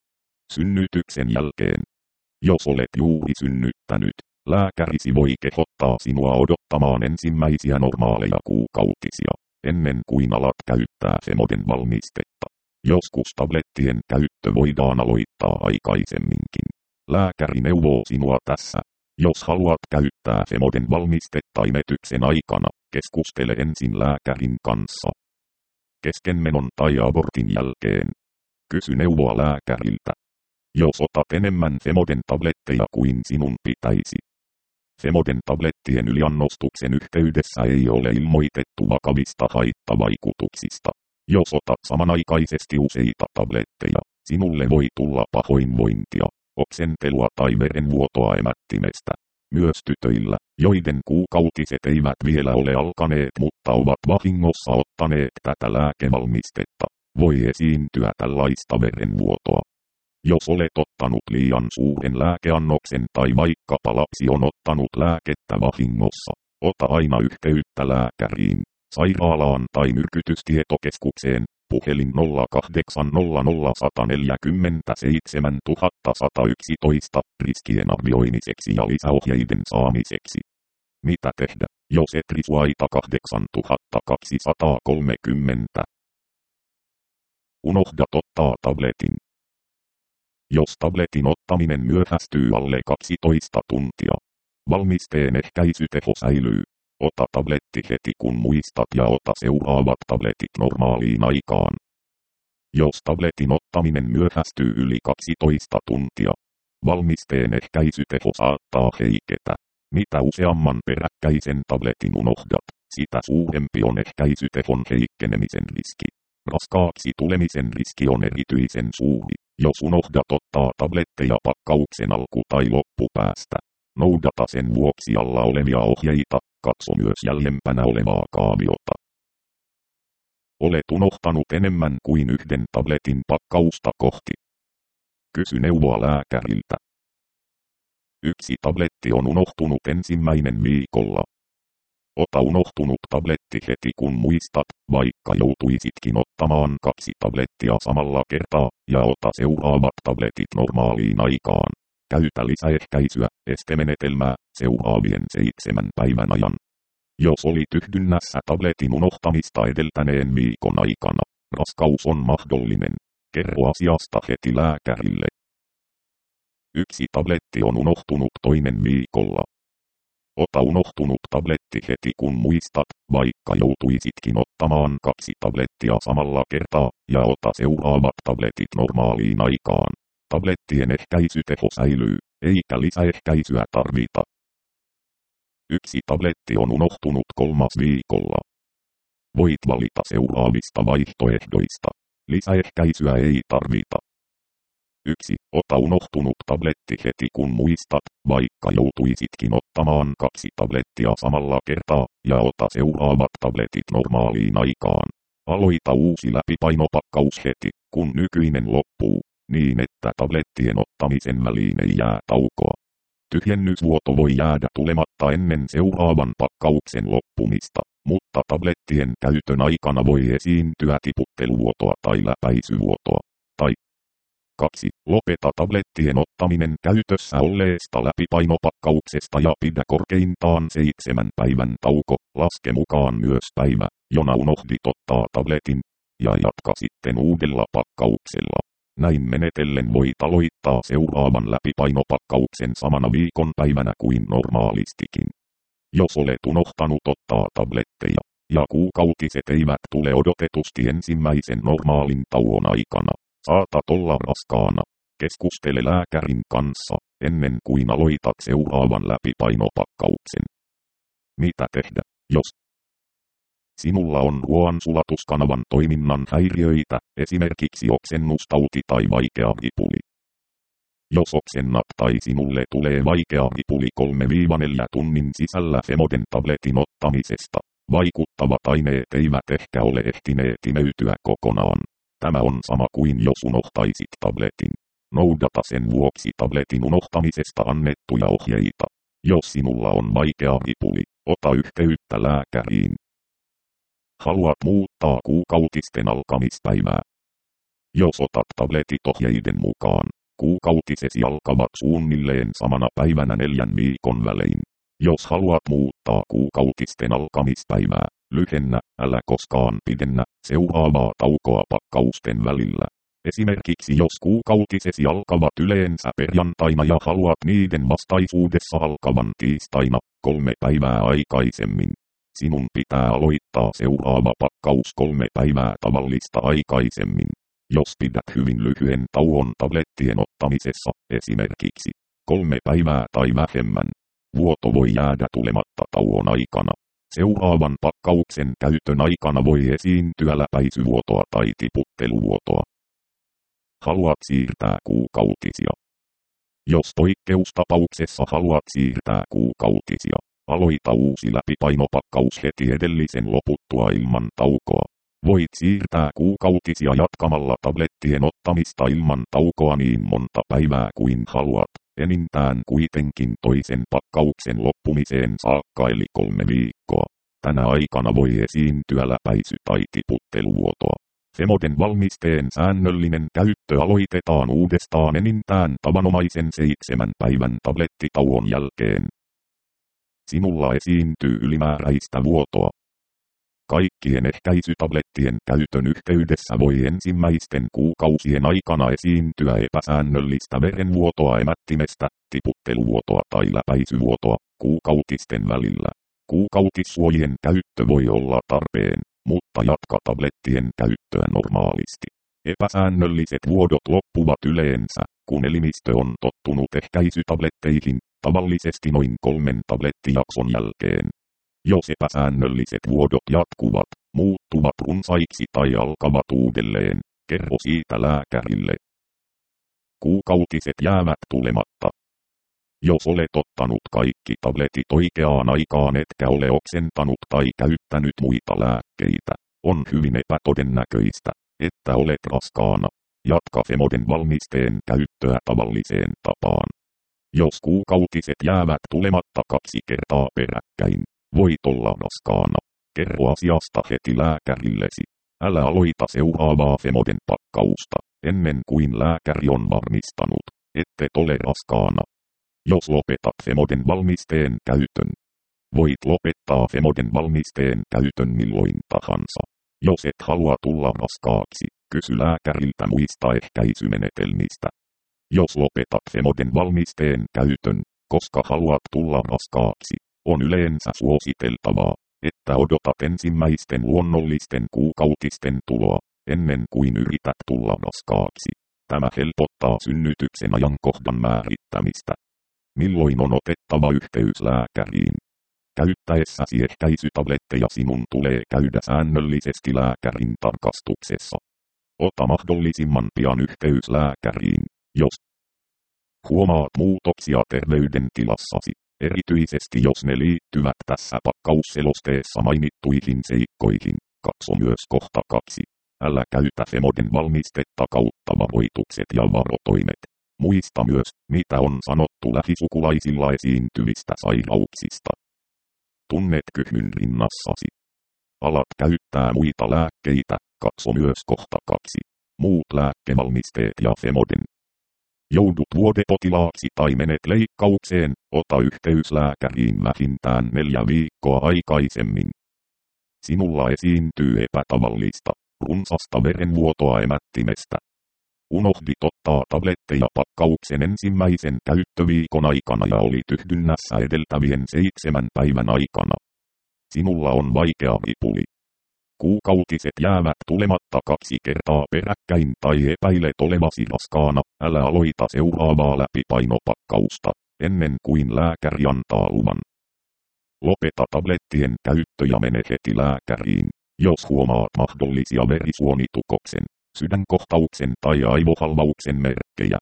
Synnytyksen jälkeen. Jos olet juuri synnyttänyt, lääkärisi voi kehottaa sinua odottamaan ensimmäisiä normaaleja kuukautisia, ennen kuin alat käyttää Femoden valmistetta. Joskus tablettien käyttö voidaan aloittaa aikaisemminkin. Lääkäri neuvoo sinua tässä. Jos haluat käyttää Femoden valmistetta imetyksen aikana, keskustele ensin lääkärin kanssa. Keskenmenon tai abortin jälkeen. Kysy neuvoa lääkäriltä. Jos otat enemmän Femoden tabletteja kuin sinun pitäisi. Femoden tablettien yliannostuksen yhteydessä ei ole ilmoitettu vakavista haittavaikutuksista. Jos otat samanaikaisesti useita tabletteja, sinulle voi tulla pahoinvointia, oksentelua tai verenvuotoa emättimestä. Myös tytöillä, joiden kuukautiset eivät vielä ole alkaneet mutta ovat vahingossa ottaneet tätä lääkevalmistetta, voi esiintyä tällaista verenvuotoa. Jos olet ottanut liian suuren lääkeannoksen tai vaikkapa lapsi on ottanut lääkettä vahingossa, ota aina yhteyttä lääkäriin, sairaalaan tai myrkytystietokeskukseen, puhelin nolla kahdeksan nolla nolla yksi neljä seitsemän yksi yksi yksi riskien arvioimiseksi ja lisäohjeiden saamiseksi. Mitä tehdä, jos et risuaita kahdeksantuhattakaksisataakolmekymmentä? Unohda ottaa tabletin. Jos tabletin ottaminen myöhästyy alle kaksitoista tuntia, valmisteen ehkäisyteho säilyy. Ota tabletti heti kun muistat ja ota seuraavat tabletit normaaliin aikaan. Jos tabletin ottaminen myöhästyy yli kaksitoista tuntia, valmisteen ehkäisyteho saattaa heiketä. Mitä useamman peräkkäisen tabletin unohdat, sitä suurempi on ehkäisytehon heikkenemisen riski. Raskaaksi tulemisen riski on erityisen suuri, jos unohdat ottaa tabletteja pakkauksen alku- tai loppupäästä. Noudata sen vuoksi alla olevia ohjeita, katso myös jäljempänä olevaa kaaviota. Olet unohtanut enemmän kuin yhden tabletin pakkausta kohti. Kysy neuvoa lääkäriltä. Yksi tabletti on unohtunut ensimmäinen viikolla. Ota unohtunut tabletti heti kun muistat, vaikka joutuisitkin ottamaan kaksi tablettia samalla kertaa, ja ota seuraavat tabletit normaaliin aikaan. Käytä lisäehkäisyä, estemenetelmää, seuraavien seitsemän päivän ajan. Jos olit yhdynnässä tabletin unohtamista edeltäneen viikon aikana, raskaus on mahdollinen. Kerro asiasta heti lääkärille. Yksi tabletti on unohtunut toinen viikolla. Ota unohtunut tabletti heti kun muistat, vaikka joutuisitkin ottamaan kaksi tablettia samalla kertaa, ja ota seuraavat tabletit normaaliin aikaan. Tablettien ehkäisyteho säilyy, eikä lisäehkäisyä tarvita. Yksi tabletti on unohtunut kolmas viikolla. Voit valita seuraavista vaihtoehdoista. Lisäehkäisyä ei tarvita. Yksi. Ota unohtunut tabletti heti kun muistat, vaikka joutuisitkin ottamaan kaksi tablettia samalla kertaa, ja ota seuraavat tabletit normaaliin aikaan. Aloita uusi läpipainopakkaus heti, kun nykyinen loppuu, niin että tablettien ottamisen väliin ei jää taukoa. Tyhjennysvuoto voi jäädä tulematta ennen seuraavan pakkauksen loppumista, mutta tablettien käytön aikana voi esiintyä tiputteluvuotoa tai läpäisyvuotoa. Tai kaksi. Lopeta tablettien ottaminen käytössä olleesta läpipainopakkauksesta ja pidä korkeintaan seitsemän päivän tauko, laske mukaan myös päivä, jona unohdit ottaa tabletin, ja jatka sitten uudella pakkauksella. Näin menetellen voit aloittaa seuraavan läpipainopakkauksen samana viikonpäivänä kuin normaalistikin. Jos olet unohtanut ottaa tabletteja, ja kuukautiset eivät tule odotetusti ensimmäisen normaalin tauon aikana, saatat olla raskaana. Keskustele lääkärin kanssa, ennen kuin aloitat seuraavan läpipainopakkauksen. Mitä tehdä, jos sinulla on ruoansulatuskanavan toiminnan häiriöitä, esimerkiksi oksennustauti tai vaikea ripuli? Jos oksennat tai sinulle tulee vaikea ripuli kolme neljä tunnin sisällä Femoden tabletin ottamisesta, vaikuttavat aineet eivät ehkä ole ehtineet imeytyä kokonaan. Tämä on sama kuin jos unohtaisit tabletin. Noudata sen vuoksi tabletin unohtamisesta annettuja ohjeita. Jos sinulla on vaikea ripuli, ota yhteyttä lääkäriin. Haluat muuttaa kuukautisten alkamispäivää. Jos otat tabletit ohjeiden mukaan, kuukautisesi alkavat suunnilleen samana päivänä neljän viikon välein. Jos haluat muuttaa kuukautisten alkamispäivää, lyhennä, älä koskaan pidennä, seuraavaa taukoa pakkausten välillä. Esimerkiksi jos kuukautisesi alkavat yleensä perjantaina ja haluat niiden vastaisuudessa alkavan tiistaina, kolme päivää aikaisemmin, sinun pitää aloittaa seuraava pakkaus kolme päivää tavallista aikaisemmin. Jos pidät hyvin lyhyen tauon tablettien ottamisessa, esimerkiksi kolme päivää tai vähemmän, Vuoto voi jäädä tulematta tauon aikana. Seuraavan pakkauksen käytön aikana voi esiintyä läpäisyvuotoa tai tiputteluvuotoa. Haluat siirtää kuukautisia. Jos poikkeustapauksessa haluat siirtää kuukautisia, aloita uusi läpipainopakkaus heti edellisen loputtua ilman taukoa. Voit siirtää kuukautisia jatkamalla tablettien ottamista ilman taukoa niin monta päivää kuin haluat, enintään kuitenkin toisen pakkauksen loppumiseen saakka eli kolme viikkoa. Tänä aikana voi esiintyä läpäisy- tai tiputteluvuotoa. Femoden valmisteen säännöllinen käyttö aloitetaan uudestaan enintään tavanomaisen seitsemän päivän tablettitauon jälkeen. Sinulla esiintyy ylimääräistä vuotoa. Kaikkien ehkäisytablettien käytön yhteydessä voi ensimmäisten kuukausien aikana esiintyä epäsäännöllistä verenvuotoa emättimestä, tiputteluvuotoa tai läpäisyvuotoa kuukautisten välillä. Kuukautissuojien käyttö voi olla tarpeen, mutta jatka tablettien käyttöä normaalisti. Epäsäännölliset vuodot loppuvat yleensä, kun elimistö on tottunut ehkäisytabletteihin, tavallisesti noin kolmen tablettijakson jälkeen. Jos epäsäännölliset vuodot jatkuvat, muuttuvat runsaiksi tai alkavat uudelleen, kerro siitä lääkärille. Kuukautiset jäävät tulematta. Jos olet ottanut kaikki tabletit oikeaan aikaan etkä ole oksentanut tai käyttänyt muita lääkkeitä, on hyvin epätodennäköistä, että olet raskaana. Jatka Femoden valmisteen käyttöä tavalliseen tapaan. Jos kuukautiset jäävät tulematta kaksi kertaa peräkkäin, voit olla raskaana. Kerro asiasta heti lääkärillesi. Älä aloita seuraavaa Femoden pakkausta, ennen kuin lääkäri on varmistanut, ettet ole raskaana. Jos lopetat Femoden valmisteen käytön, voit lopettaa Femoden valmisteen käytön milloin tahansa. Jos et halua tulla raskaaksi, kysy lääkäriltä muista ehkäisymenetelmistä. Jos lopetat Femoden valmisteen käytön, koska haluat tulla raskaaksi, on yleensä suositeltavaa, että odotat ensimmäisten luonnollisten kuukautisten tuloa, ennen kuin yrität tulla raskaaksi. Tämä helpottaa synnytyksen ajankohdan määrittämistä. Milloin on otettava yhteys lääkäriin? Käyttäessäsi ehkäisytabletteja sinun tulee käydä säännöllisesti lääkärin tarkastuksessa. Ota mahdollisimman pian yhteys lääkäriin, jos huomaat muutoksia terveydentilassasi, erityisesti jos ne liittyvät tässä pakkausselosteessa mainittuihin seikkoihin. Katso myös kohta kaksi. Älä käytä Femoden valmistetta kautta varoitukset ja varotoimet. Muista myös, mitä on sanottu lähisukulaisilla esiintyvistä sairauksista. Tunnet kyhmyn rinnassasi. Alat käyttää muita lääkkeitä, katso myös kohta kaksi. Muut lääkevalmisteet ja Femoden. Joudut vuodepotilaaksi tai menet leikkaukseen, ota yhteys lääkäriin vähintään neljä viikkoa aikaisemmin. Sinulla esiintyy epätavallista, runsasta verenvuotoa emättimestä. Unohdit ottaa tabletteja pakkauksen ensimmäisen käyttöviikon aikana ja oli tyhdynnässä edeltävien seitsemän päivän aikana. Sinulla on vaikea ripuli. Kuukautiset jäävät tulematta kaksi kertaa peräkkäin tai epäilet olevasi raskaana, älä aloita seuraavaa läpipainopakkausta, ennen kuin lääkäri antaa luvan. Lopeta tablettien käyttö ja mene heti lääkäriin, jos huomaat mahdollisia verisuonitukoksen, sydänkohtauksen tai aivohalvauksen merkkejä.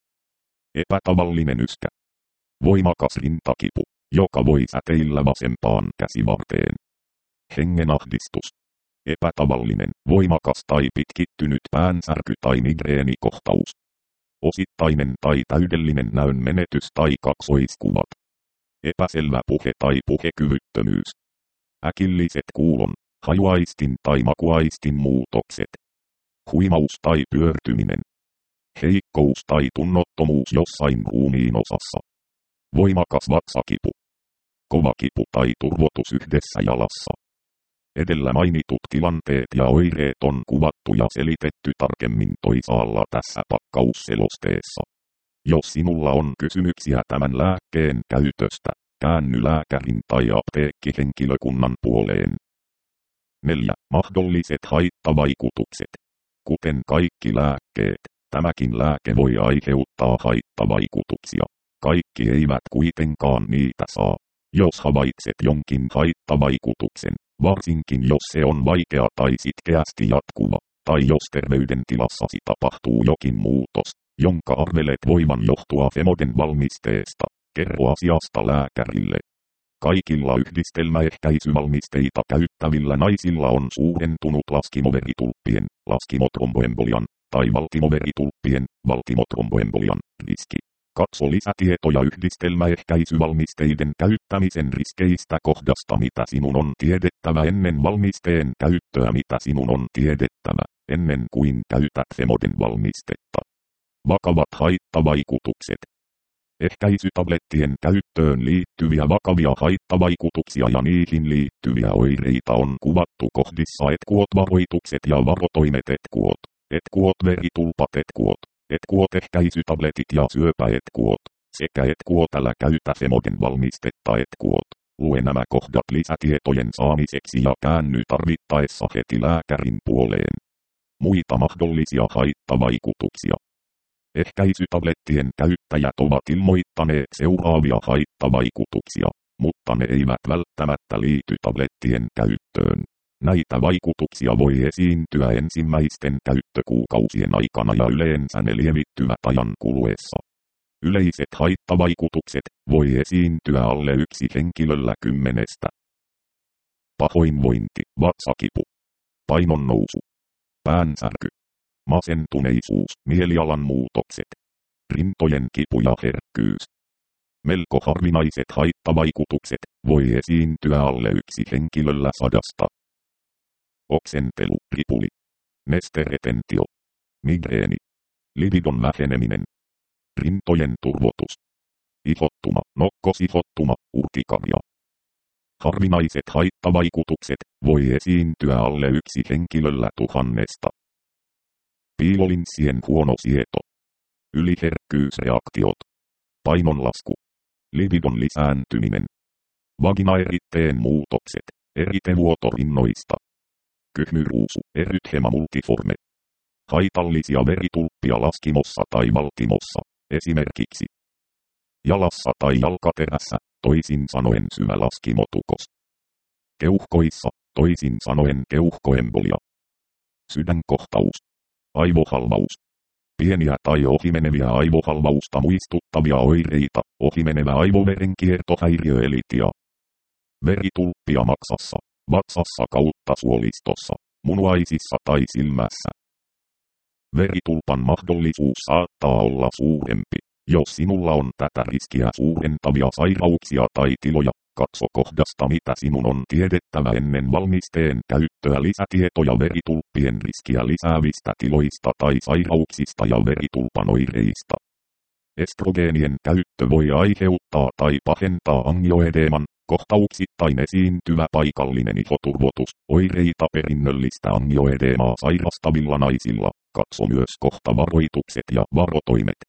Epätavallinen yskä. Voimakas rintakipu, joka voi säteillä vasempaan käsivarteen. Hengenahdistus. Epätavallinen, voimakas tai pitkittynyt päänsärky tai migreenikohtaus. Osittainen tai täydellinen näön menetys tai kaksoiskuvat. Epäselvä puhe tai puhekyvyttömyys. Äkilliset kuulon, hajuaistin tai makuaistin muutokset. Huimaus tai pyörtyminen. Heikkous tai tunnottomuus jossain ruumiin osassa. Voimakas vatsakipu. Kova kipu tai turvotus yhdessä jalassa. Edellä mainitut tilanteet ja oireet on kuvattu ja selitetty tarkemmin toisaalla tässä pakkausselosteessa. Jos sinulla on kysymyksiä tämän lääkkeen käytöstä, käänny lääkärin tai apteekkihenkilökunnan puoleen. neljä. Mahdolliset haittavaikutukset. Kuten kaikki lääkkeet, tämäkin lääke voi aiheuttaa haittavaikutuksia. Kaikki eivät kuitenkaan niitä saa. Jos havaitset jonkin haittavaikutuksen, varsinkin jos se on vaikea tai sitkeästi jatkuva, tai jos terveydentilassasi tapahtuu jokin muutos, jonka arvelet voivan johtua femoden valmisteesta, kerro asiasta lääkärille. Kaikilla yhdistelmäehkäisyvalmisteita käyttävillä naisilla on suurentunut laskimoveritulppien, laskimotromboembolian, tai valtimoveritulppien, valtimotromboembolian riski. Katso lisätietoja yhdistelmäehkäisyvalmisteiden käyttämisen riskeistä kohdasta mitä sinun on tiedettävä ennen valmisteen käyttöä mitä sinun on tiedettävä, ennen kuin käytät femoden valmistetta. Vakavat haittavaikutukset. Ehkäisytablettien käyttöön liittyviä vakavia haittavaikutuksia ja niihin liittyviä oireita on kuvattu kohdissa etkuot varoitukset ja varotoimet etkuot, etkuot veritulpat etkuot, etkuot ehkäisytabletit ja syöpäetkuot, sekä etkuot älä käytä femoden valmistetta etkuot. Lue nämä kohdat lisätietojen saamiseksi ja käänny tarvittaessa heti lääkärin puoleen. Muita mahdollisia haittavaikutuksia. Ehkäisytablettien käyttäjät ovat ilmoittaneet seuraavia haittavaikutuksia, mutta ne eivät välttämättä liity tablettien käyttöön. Näitä vaikutuksia voi esiintyä ensimmäisten käyttökuukausien aikana ja yleensä ne lievittyvät ajan kuluessa. Yleiset haittavaikutukset voi esiintyä alle yksi henkilöllä kymmenestä. Pahoinvointi, vatsakipu, painonnousu, päänsärky, masentuneisuus, mielialan muutokset, rintojen kipu ja herkkyys. Melko harvinaiset haittavaikutukset voi esiintyä alle yksi henkilöllä sadasta. Oksentelu, ripuli, nesteretentio, migreeni, libidon väheneminen, rintojen turvotus, ihottuma, nokkosihottuma, urtikaria. Harvinaiset haittavaikutukset voi esiintyä alle yksi henkilöllä tuhannesta. Piilolinssien huono sieto, yliherkkyysreaktiot, painonlasku, libidon lisääntyminen, vaginaeritteen muutokset, eritevuoto rinnoista, kyhmyruusu, erythema multiforme, haitallisia veritulppia laskimossa tai valtimossa, esimerkiksi jalassa tai jalkaterässä, toisin sanoen syvälaskimotukos, keuhkoissa, toisin sanoen keuhkoembolia, sydänkohtaus, aivohalvaus, pieniä tai ohimeneviä aivohalvausta muistuttavia oireita, ohimenevä aivoverenkiertohäiriö eli T I A, veritulppia maksassa, vatsassa kautta suolistossa, munuaisissa tai silmässä. Veritulpan mahdollisuus saattaa olla suurempi, jos sinulla on tätä riskiä suurentavia sairauksia tai tiloja. Katso kohdasta mitä sinun on tiedettävä ennen valmisteen käyttöä lisätietoja veritulppien riskiä lisäävistä tiloista tai sairauksista ja veritulpan oireista. Estrogeenien käyttö voi aiheuttaa tai pahentaa angioedeeman, kohtauksittain esiintyvä paikallinen ihoturvotus, oireita perinnöllistä angioedeemaa sairastavilla naisilla. Katso myös kohta varoitukset ja varotoimet.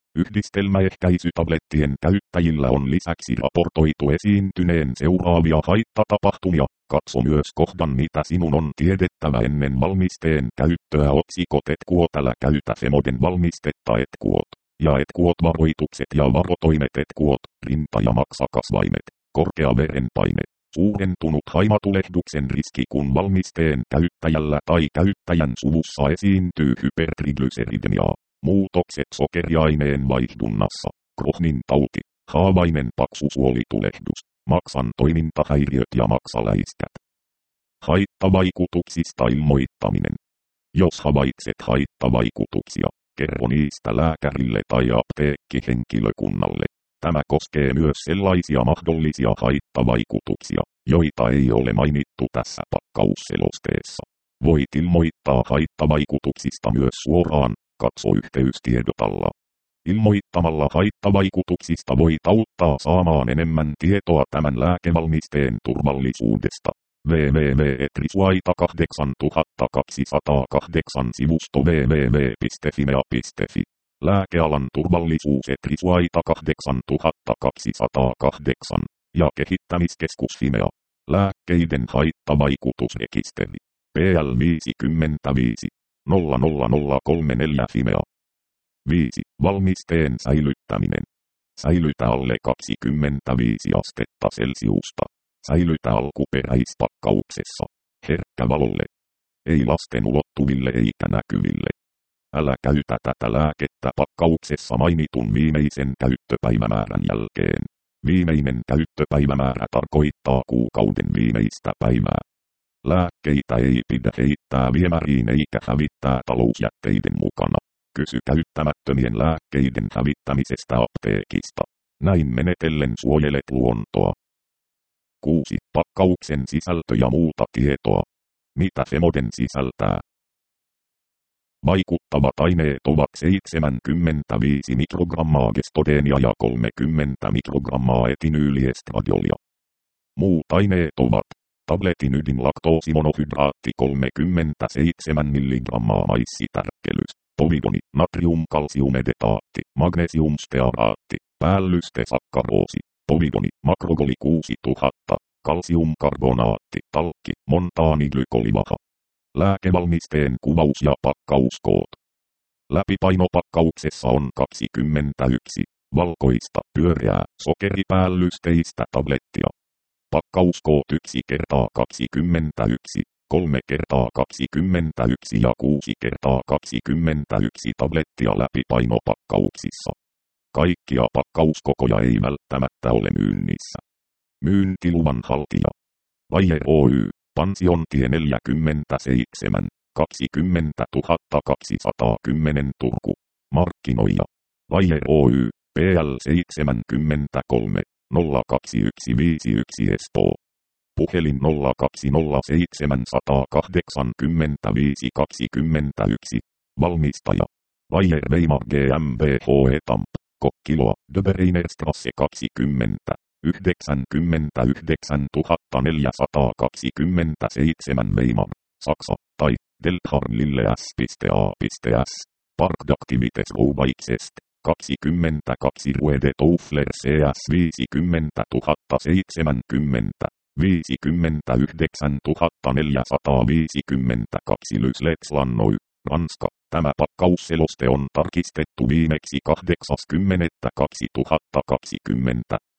Yhdistelmäehkäisytablettien käyttäjillä on lisäksi raportoitu esiintyneen seuraavia haittatapahtumia. Katso myös kohdan mitä sinun on tiedettävä ennen valmisteen käyttöä otsikot etkuot älä käytä femoden valmistetta etkuot, ja etkuot varoitukset ja varotoimet etkuot, rinta- ja maksakasvaimet, korkea verenpaine, suurentunut haimatulehduksen riski kun valmisteen käyttäjällä tai käyttäjän suvussa esiintyy hypertriglyceridemiaa. Muutokset sokeriaineen vaihdunnassa, Crohnin tauti, haavainen paksusuolitulehdus, maksan toimintahäiriöt ja maksaläiskät. Haittavaikutuksista ilmoittaminen. Jos havaitset haittavaikutuksia, kerro niistä lääkärille tai apteekkihenkilökunnalle. Tämä koskee myös sellaisia mahdollisia haittavaikutuksia, joita ei ole mainittu tässä pakkausselosteessa. Voit ilmoittaa haittavaikutuksista myös suoraan. Katso yhteystiedot alla. Ilmoittamalla haittavaikutuksista voit auttaa saamaan enemmän tietoa tämän lääkevalmisteen turvallisuudesta. www piste trisuaita kahdeksantuhattakaksisataakahdeksan sivusto www piste fimea piste fi. Lääkealan turvallisuus Trisuaita kahdeksantuhattakaksisataakahdeksan ja kehittämiskeskus Fimea. Lääkkeiden haittavaikutusrekisteri. P L viisikymmentäviisi nolla nolla nolla kolme neljä Fimea. viisi. Valmisteen säilyttäminen. Säilytä alle kaksikymmentäviisi astetta Celsiusta. Säilytä alkuperäispakkauksessa. Herkkä valolle. Ei lasten ulottuville eikä näkyville. Älä käytä tätä lääkettä pakkauksessa mainitun viimeisen käyttöpäivämäärän jälkeen. Viimeinen käyttöpäivämäärä tarkoittaa kuukauden viimeistä päivää. Lääkkeitä ei pidä heittää viemäriin eikä hävittää talousjätteiden mukana. Kysy käyttämättömien lääkkeiden hävittämisestä apteekista. Näin menetellen suojelet luontoa. kuusi. Pakkauksen sisältö ja muuta tietoa. Mitä Femoden sisältää? Vaikuttavat aineet ovat seitsemänkymmentäviisi mikrogrammaa gestodeenia ja kolmekymmentä mikrogrammaa etinyyliestradiolia. Muut aineet ovat tabletin ydinlaktoosimonohydraatti kolmekymmentäseitsemän milligrammaa maissitärkkelys, povidoni, natriumkalsiumedetaatti, magnesiumstearaatti, päällystesakkaroosi, povidoni, makrogoli kuusituhatta, kalsiumkarbonaatti, talkki, montaaniglykolivaha. Lääkevalmisteen kuvaus ja pakkauskoot. Läpipainopakkauksessa on kaksikymmentäyksi valkoista pyöreää sokeripäällysteistä tablettia. Pakkauskoot yksi kertaa kaksikymmentäyksi, kolme kertaa kaksikymmentäyksi ja kuusi kertaa kaksikymmentäyksi tablettia läpipainopakkauksissa. Kaikkia pakkauskokoja ei välttämättä ole myynnissä. Myyntiluvan haltija. Bayer Oy. Pensiontie neljäkymmentäseitsemän, kaksikymmentätuhatta kaksisataakymmenen Turku. Markkinoija. Bayer Oy. P L seitsemänkymmentäkolme, nolla kaksi yksi viisi yksi Espoo. Puhelin nolla kaksi nolla seitsemän kahdeksankymmentäviisi kaksikymmentäyksi. Valmistaja. Bayer Weimar GmbH Etamp. Kokkiloa. Döberinerstrasse kaksikymmentä. yhdeksänkymmentäyhdeksän tuhatta neljäsataakaksikymmentäseitsemän Weimar, Saksa, tai Deltharlille S.A.S. Parkdaktivites Rouvaixest, kaksikymmentäkaksi Rue de Toufler C S viisikymmentätuhatta seitsemänkymmentä, viisikymmentäyhdeksän tuhatta neljäsataaviisikymmentäkaksi Lysletslannoy, Ranska. Tämä pakkausseloste on tarkistettu viimeksi kahdeksas kymmenettä kaksituhattakaksikymmentä.